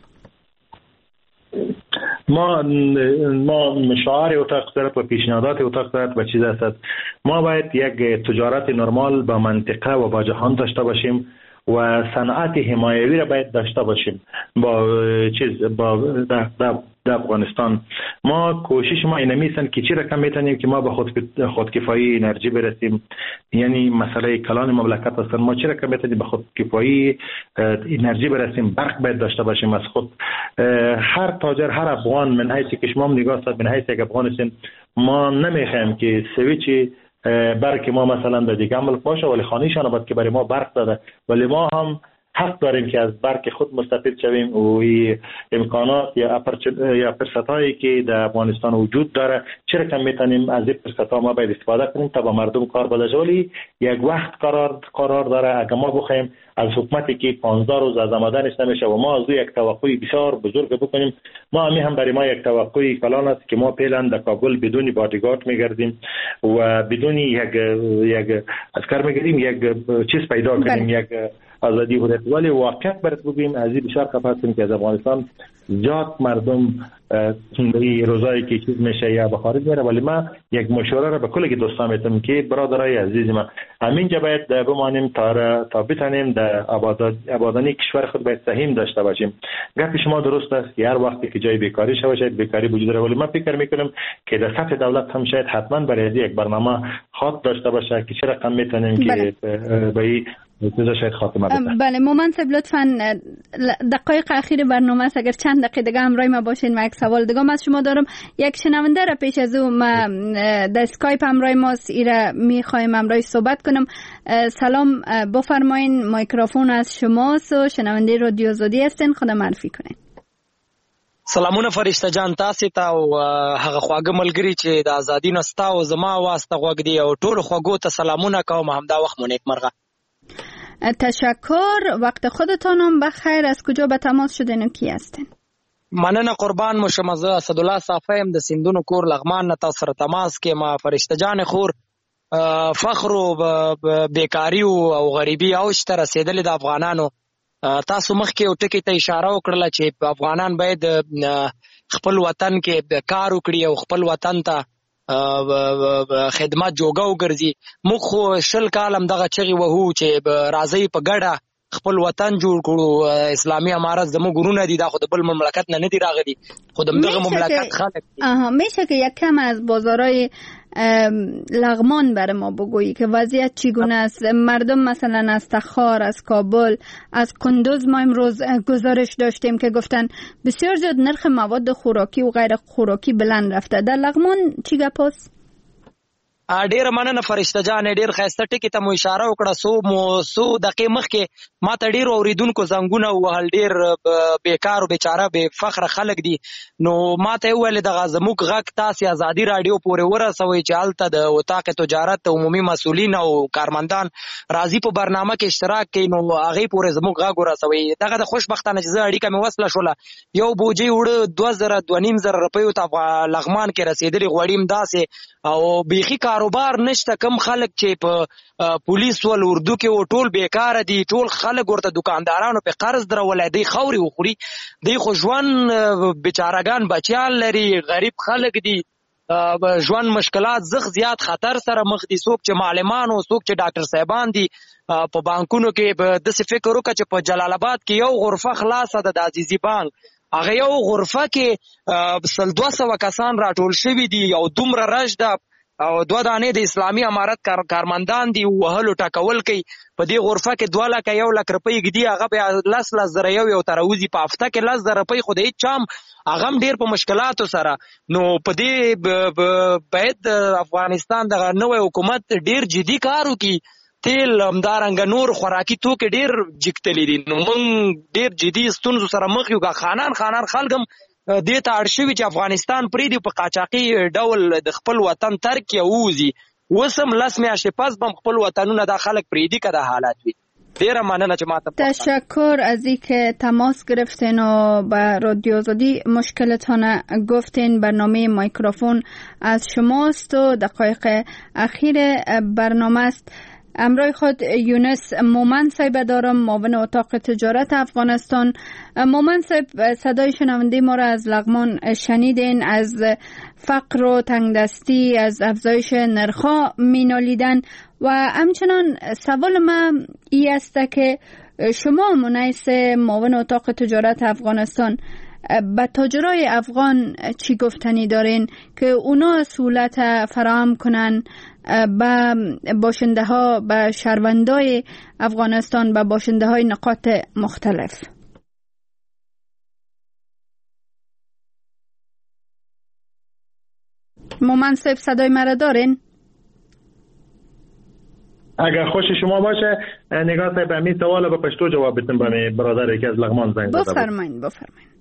ما ما مشاور اتاق تجارت و پیشنهادات اتاق تجارت و چیز است. ما باید یک تجارت نرمال با منطقه و با جهان داشته باشیم و صنعت حمایوی را باید داشته باشیم با چیز با در افغانستان. ما کوشش ما اینه میسن که چی رقم میتونیم که ما به خود خودکفایی انرژی برسیم، یعنی مسئله کلان مملکت هستن. ما چی رقم میتونیم به خودکفایی انرژی برسیم؟ برق باید داشته باشیم از خود. هر تاجر، هر افغان، من حیثی که شما نگاه کنید، من حیثی که افغان هستیم، ما نمیخوایم که سویچ برق ما مثلا در دیگه ملک باشه، ولی خانه‌شان باید که برای ما برق داده، ولی ما هم حق داریم که از برق خود مستفید شویم و امکانات یا یا فرصتایی که در افغانستان وجود داره چرا کم میتونیم از این فرصت‌ها ما باید استفاده کنیم تا به مردم کار بده. ولی یک وقت قرار قرار داره اگر ما بخوایم از حکومتی که پانزده روز از آمدنش نمیشه و ما از او یک توقعی بسیار بزرگ بکنیم، ما همین هم برای ما یک توقعی کلان است که ما فعلا در کابل بدون بادیگارد میگردیم و بدون یک یک عسکر میگردیم، یک چیز پیدا کنیم، یک آزادی هویت. ولی واقعیت برات بگیم از این بسیار خفه هستیم که از افغانستان زیاد مردم این روزایی که چیز میشه یا به خارج میره. ولی ما یک مشوره را به کل دوستان میتونم که برادرای عزیز ما همینجا باید بمانیم تا تا بتونیم در آبادانی کشور خود باید سهیم داشته باشیم. گپ شما درست است که هر وقتی که جای بیکاری شود شاید بیکاری وجود داره، ولی من فکر میکنم که در سطح دولت هم شاید حتما برای یک برنامه خاص داشته باشه که چه رقم میتونیم که به این شاید خاتمه بده. بله مومن صاحب لطفاً دقایق اخیر برنامه است، اگر چند دقیقه دیگه همراه ما باشین. من یک سوال دیگه از شما دارم. یک شنونده را پیش از او ما در اسکایپ همراه ماست، ایره میخوایم همراه صحبت کنم. سلام بفرمایین، میکروفون از شماست و شنونده رادیو آزادی هستین، خود معرفی کنین. سلامونه فرشته جان، تاسو ته او هغه خواږه ملګری چې د ازادي نستا او زما واسطه غوږ دی او ټول خواږو ته سلامونه کوم. همدا وخت مو نیک مرغه. تشکر، وقت خودتان هم بخیر. از کجا به تماس شدین و کی هستین؟ مننه قربان مو شم. زه اسدالله صافی یم د سیندونو کور لغمان نه تاسو سره تماس کې. ما فرشته جان خور فخر او بیکاری او غریبی او شته رسیدلې د افغانانو. تاسو مخکې یو ټکی ته اشاره وکړله چې افغانان باید خپل وطن کې کار وکړي او خپل وطن ته خدمت جوګه وګرځي. موږ خو شل کال هم دغه چغې وهو چې راځئ په ګډه خپل وطن جوړ کړو. اسلامي امارت زموږ ورونه دي، دا خو د بل مملکت نه نه دي راغلي، خو د دغه مملکت خلک دي. میشه که یک کم از بازارهای لغمان برای ما بگویی که وضعیت چگونه است؟ مردم مثلا از تخار، از کابل، از کندوز ما امروز گزارش داشتیم که گفتن بسیار زیاد نرخ مواد خوراکی و غیر خوراکی بلند رفته. در لغمان چی گپ است؟ ډیر مننه فرشته جان، ډیر ښایسته ټکی ته مو اشاره وکړه. سو مو سو دقیقې مخکې ما ته ډیر اوریدونکو زنګونه ووهل، ډیر بیکار او بیچاره بې فخره خلک دي. نو ما ته وویل دغه زموږ غږ تاسې ازادي راډیو پورې ورسوئ چې هلته د اتاق تجارت عمومي مسؤلین او کارمندان راځي په برنامه کې اشتراک کوي، نو هغې پورې زموږ غږ ورسوئ. دغه د خوشبختانه چې زه اړیکه مې وصله شوله، یو بوجۍ وړه دوه زره دوه نیم زره روپیو ته لغمان کې رسېدلي غوړي همداسې، او بیخي کاروبار نشته. کم خلک چې په پولیس ول اردو کې و ټول بیکاره دي، ټول خلک ورته دکاندارانو په قرض درولی، دی خوري وخوري، دی خو ژوند بیچارهګان بچیان لري، غریب خلک دي، ژوند مشکلات زخ زیات خطر سره مخ دي. څوک چې معلمان او څوک چې ډاکټر صاحبان دي په بانکونو کې به داسې فکر وکړه چې په جلال آباد کې یو غرفه خلاصه ده د عزیزي بانک، هغه یو غرفه کې سل دوه سوه کسان راټول شوي دي او دومره رش ده او دوه دانې د اسلامي امارت کار کارمندان دي وهلو ټاکول کوي. په دې غرفه کې دوه لکه یو لک روپۍ ږدي، هغه بیا لس لس زره یو یو ته راوځي په هفته کې لس زره روپۍ، خو د هېڅ چا هم هغه هم ډېر په مشکلاتو سره. نو په دې باید افغانستان دغه نوی حکومت ډېر جدي کار وکړي. تیل همدارنګه نور خوراکي توکي ډېر جګتلي دي، نو موږ ډېر جدي ستونزو سره مخ یو. خانان خانان خلک هم دې ته اړ شوي چې افغانستان پرېږدي، په قاچاقي ډول د خپل وطن ترک یې ووځي. اوس هم لس میاشتې پس به هم خپل وطنونه دا خلک پرېږدي که دا حالت وي. ډیره مننه چې ما ته تشکر از اینکه تماس گرفتین و به رادیو آزادی مشکلتان گفتین. برنامه میکروفون از شماست و دقایق اخیر برنامه است. امروی خود یونس مومن صاحب دارم، معاون اتاق تجارت افغانستان. مومن صاحب صدای شنونده ما را از لغمان شنیدین، از فقر و تنگدستی، از افزایش نرخ‌ها مینالیدن و همچنان سوال ما ای است که شما منیس معاون اتاق تجارت افغانستان به تاجرای افغان چی گفتنی دارین که اونا سهولت فراهم کنن به باشنده ها، به شهروندای افغانستان، به باشنده های نقاط مختلف؟ مومن صاحب صدای مرا دارین؟ اگر خوش شما باشه نگاه صاحب همین سوال به پشتو جواب بدم به برادر یکی از لغمان زنگ زده. بفرمایید بفرمایید.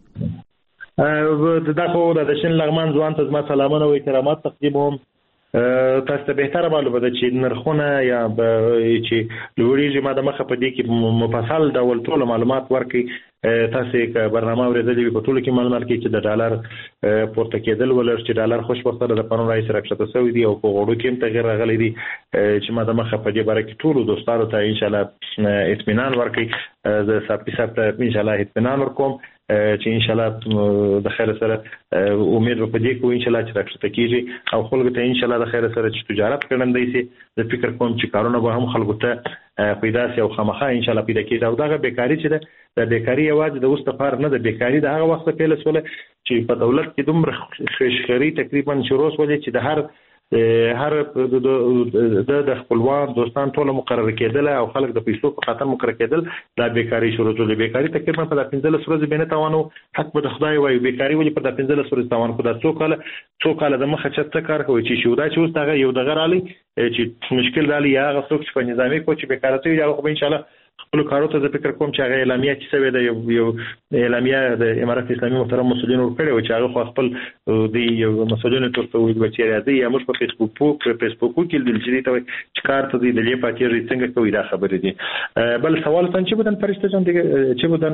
دغه د دشن لغمان ځوان ته زما سلامونه او احترامات تقدیموم. تاسو ته بهتره معلومه ده چې نرخونه یا به چې لوړیږي ما د مخه په دې کې مفصل ډول ټول معلومات ورکړي. تاسو که برنامه اورېدلې په ټولو کې معلومات کې چې د ډالر پورته کېدل ولر چې ډالر خوشبختانه د پرون رئیس راکښته شوی دی او په غوړو کې هم تغیر راغلی دی چې ما د مخه په دې باره کې ټولو دوستانو ته ان شاء الله اطمینان ورکړي. زه صاحب صاحب ته ان شاء الله اطمینان ورکوم چې ان شاء الله د خیر سره امید په دې کوم ان شاء الله چې راکښته کیږي او خلکو ته ان شاء الله د خیر سره چې تجارت کړندای شي. د فکر کوم چې کارونه به هم خلکو ته پیدا شي او خامخا ان شاء الله پیدا کیږي. او دغه بیکاری چې ده د بیکاری یوازې د اوس لپاره نه، د بیکاری د هغه وخت پیل شوله چې په دولت کې دومره خشخري تقریبا شروع شولې چې د هر هر د خپلوان دوستان ټول مقرر کېدل او خلک د پیسو په خاطر مقرر کېدل. دا بیکاری شروع شوه. بیکاری تقریبا په پنځلس ورځې بینه توانو حق به د خدای وایي بیکاری ولې په پنځلس ورځې توان کو. دا څو کاله څو کاله د مخه چته کار کوي چې شو دا چې اوس هغه یو دغه رالي چې مشکل رالي یا هغه څوک چې په نظامی کو چې بیکارته یا خو ان شاء الله خپل کارو ته د فکر کوم چې هغه اعلامیه چې سوي ده یو یو اعلامیه د امارات اسلامي محترم مسؤلین ورکړي او چې هغه خو خپل د یو مسؤلین تر څو د بچی راځي یا موږ په فیسبوک په فیسبوک کې د لږی ته چې کار ته دی د لې پاتې څنګه کوي دا خبره دي. بل سوال څنګه بودن فرشته جان دیگه چه بودن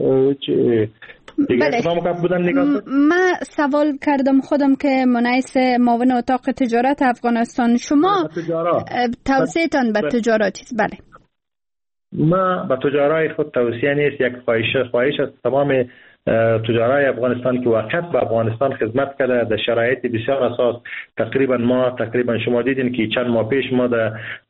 بله ما سوال کردم خودم که منایس معاون اتاق تجارت افغانستان شما توصیه‌تان به تجارت چیست؟ بله ما به تجارای خود توصیه نیست، یک خواهش خواهش از تمام تجارای افغانستان که وقت به افغانستان خدمت کرده در شرایط بسیار اساس. تقریبا ما تقریبا شما دیدین که چند ماه پیش ما در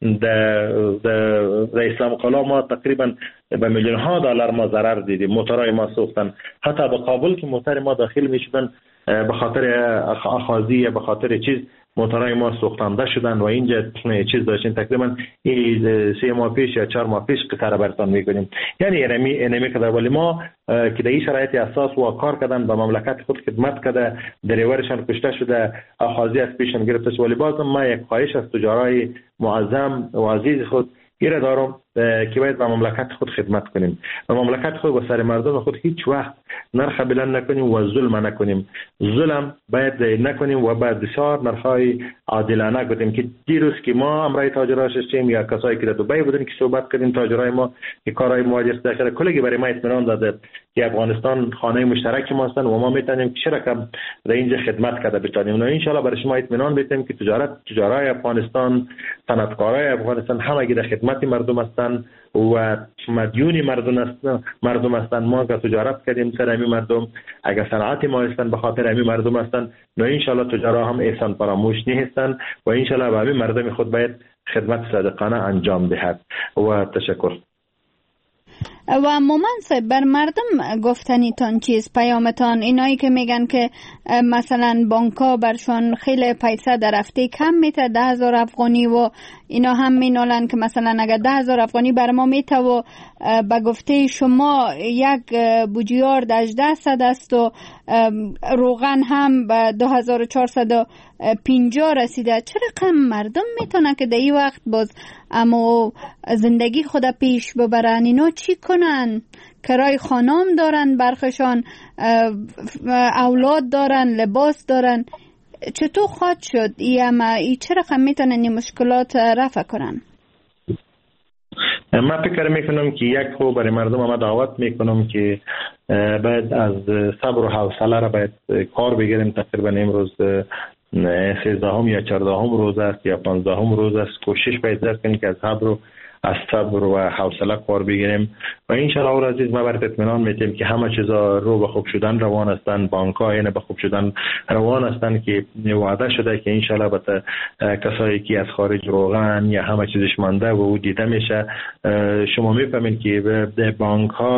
در اسلام قلا ما تقریبا به میلیون ها دلار ما ضرر دیدیم. موتورای ما سوختن. حتی به کابل که موتور ما داخل میشدن به خاطر اخاذی یا به خاطر چیز موتورای ما سوختنده شدن و اینجا چیز داشتین. تقریبا سه ماه پیش یا چهار ماه پیش قطار برتان میکنیم. یعنی انمی انمی کده ولی ما که در این شرایط اساس و کار کردن به مملکت خود خدمت کرده دریورشان کشته شده اخاذی از پیشان گرفته شد. ولی بازم ما یک خواهش از تجارای معظم و عزیز خود ایره دارم که باید به مملکت خود خدمت کنیم. به مملکت خود و سر مردم خود هیچ وقت نرخ بلند نکنیم و ظلم نکنیم. ظلم باید نکنیم و باید بسیار نرخای عادلانه کنیم. که دیروز که ما امرای تاجرها شدیم یا کسایی که در دبی بودن که صحبت کردیم تاجرای ما که کارهای مواجه داشته کلی برای ما اطمینان داده که افغانستان خانه مشترک ما هستند و ما میتونیم که شرکت در اینجا خدمت کرده بتونیم. و ان شاء الله برای شما اطمینان بدیم که تجارت تجارای افغانستان، صنعتکارای افغانستان همگی در خدمت مردم هستند و مدیون مردم هستند. مردم هستند. ما که تجارت کردیم سر همین مردم، اگر صنعت ما هستند به خاطر همین مردم هستند. نه ان شاء الله تجارا هم احسان فراموش نیستند و ان شاء الله به همین مردم خود باید خدمت صادقانه انجام دهد. و تشکر. و مومن صاحب بر مردم گفتنیتان چیز پیامتان اینایی که میگن که مثلا بانک‌ها برشان خیلی پیسه در هفته کم میته ده هزار افغانی و اینا هم مینالن که مثلا اگر ده هزار افغانی بر ما میته و به گفته شما یک بوجیار در هجده صد است و روغن هم به دو هزار و چهارصد و پنجاه رسیده. چه رقم مردم میتونن که در این وقت باز اما زندگی خود پیش ببرن؟ اینا چی کنن؟ کرای خانم دارن، برخشان اولاد دارن، لباس دارن. چطور خواهد شد ای چه رقم میتونن این مشکلات رفع کنن؟ من فکر میکنم که یک خو برای مردم ما دعوت میکنم که باید از صبر و حوصله را باید کار بگیریم. تقریبا امروز سیزدهم یا چهاردهم روز است یا پانزدهم روز است. کوشش باید کنیم که از صبر و از صبر و حوصله کار بگیریم و ان شاء الله عزیز ما برات اطمینان میدیم که همه چیزا رو به خوب شدن روان هستند. بانک‌ها اینا به خوب شدن روان هستند که وعده شده که ان شاء الله به کسایی که از خارج روغن یا همه چیزش مانده و او دیده میشه. شما میفهمین که به بانک‌ها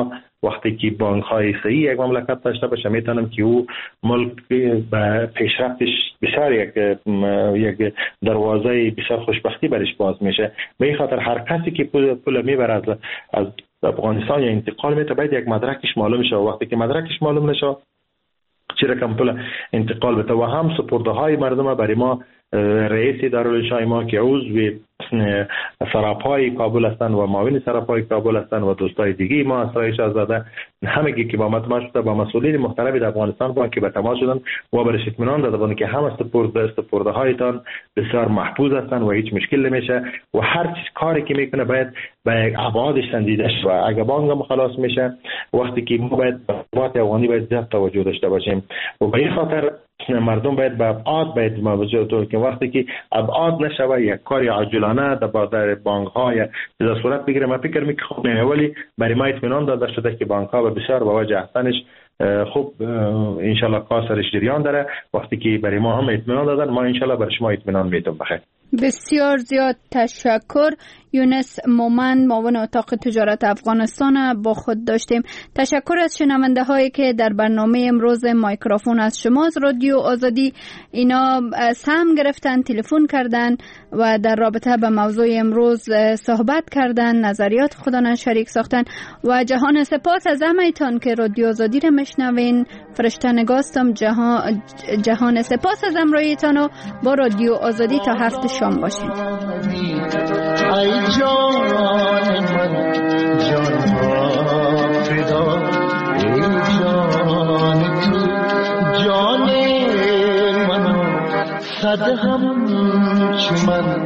وقتی که بانک های صحیح یک مملکت داشته باشه میتونم که او ملک به پیشرفتش بسیار یک یک دروازه بسیار خوشبختی برش باز میشه. به این خاطر هر کسی که پول پول میبره از از افغانستان یا انتقال میته باید یک مدرکش معلوم شه. وقتی که مدرکش معلوم نشه چه رقم پول انتقال بده و هم سپرده های مردم برای ما رئیس دارالانشای ما که عضو سراپای کابل هستند و معاون سراپای کابل هستند و دوستای دیگه ما اسرای شاهزاده همگی که با ما تماس شده با مسئولین مختلف در افغانستان با که به تماس شدن و برش اطمینان دادن که هم سپرده سپرده هایتان بسیار محفوظ هستند و هیچ مشکل نمیشه و هر چیز کاری که میکنه باید به ابعادش سنجیده شه. و اگه بانک هم خلاص میشه وقتی که ما باید بانک افغانی باید زیاد توجه داشته باشیم و به این خاطر مردم باید به ابعاد باید موجه داشته که وقتی که ابعاد نشوه یک کاری عاجلانه در بانک ها یا در صورت بگیره. من فکر میکنم خب نه ولی برای ما اطمینان داده شده که بانک ها بسیار با وجه احسنش خوب انشالله کار سرش جریان داره. وقتی که برای ما هم اطمینان دادن ما انشالله برای شما اطمینان میدیم. بخیر. بسیار زیاد تشکر. یونس مومند معاون اتاق تجارت افغانستان با خود داشتیم. تشکر از شنونده هایی که در برنامه امروز مایکروفون از شما از رادیو آزادی اینا سهم گرفتن، تلفن کردن و در رابطه به موضوع امروز صحبت کردن، نظریات خودشان شریک ساختن و جهان سپاس از همه‌تان که رادیو آزادی را میشنوین. فرشته نگاستم. جهان جهان سپاس از همراهیتان و با رادیو آزادی تا هفت شام باشین. ای جان من جان را فدا ای جان تو جان منو صد هم چو من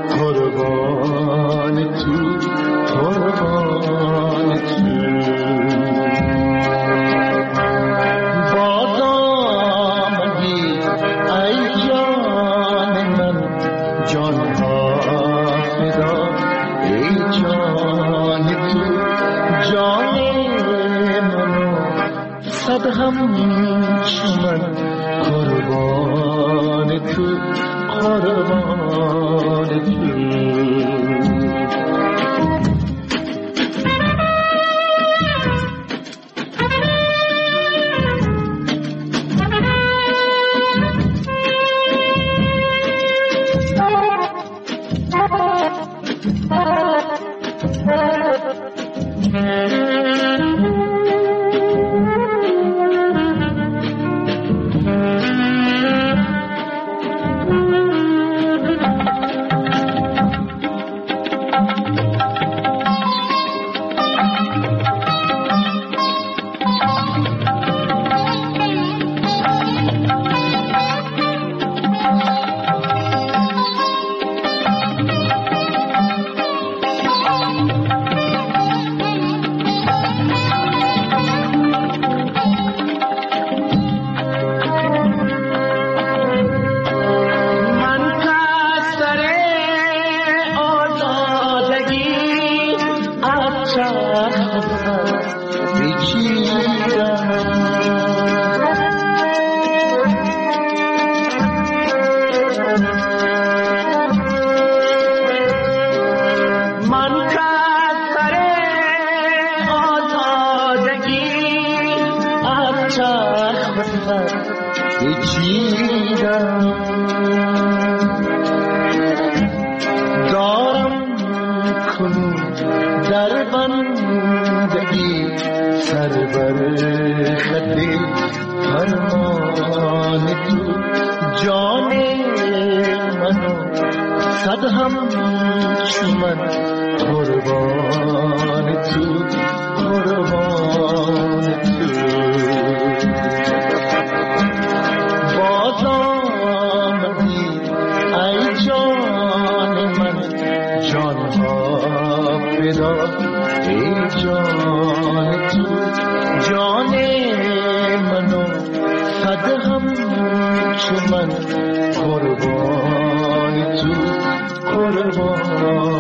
قربان تو قربان تو باز آمدی ای جان من جان را فدا ای جان تو جان منو صد هم چو من قربان تو قربان تو قربان تو قربان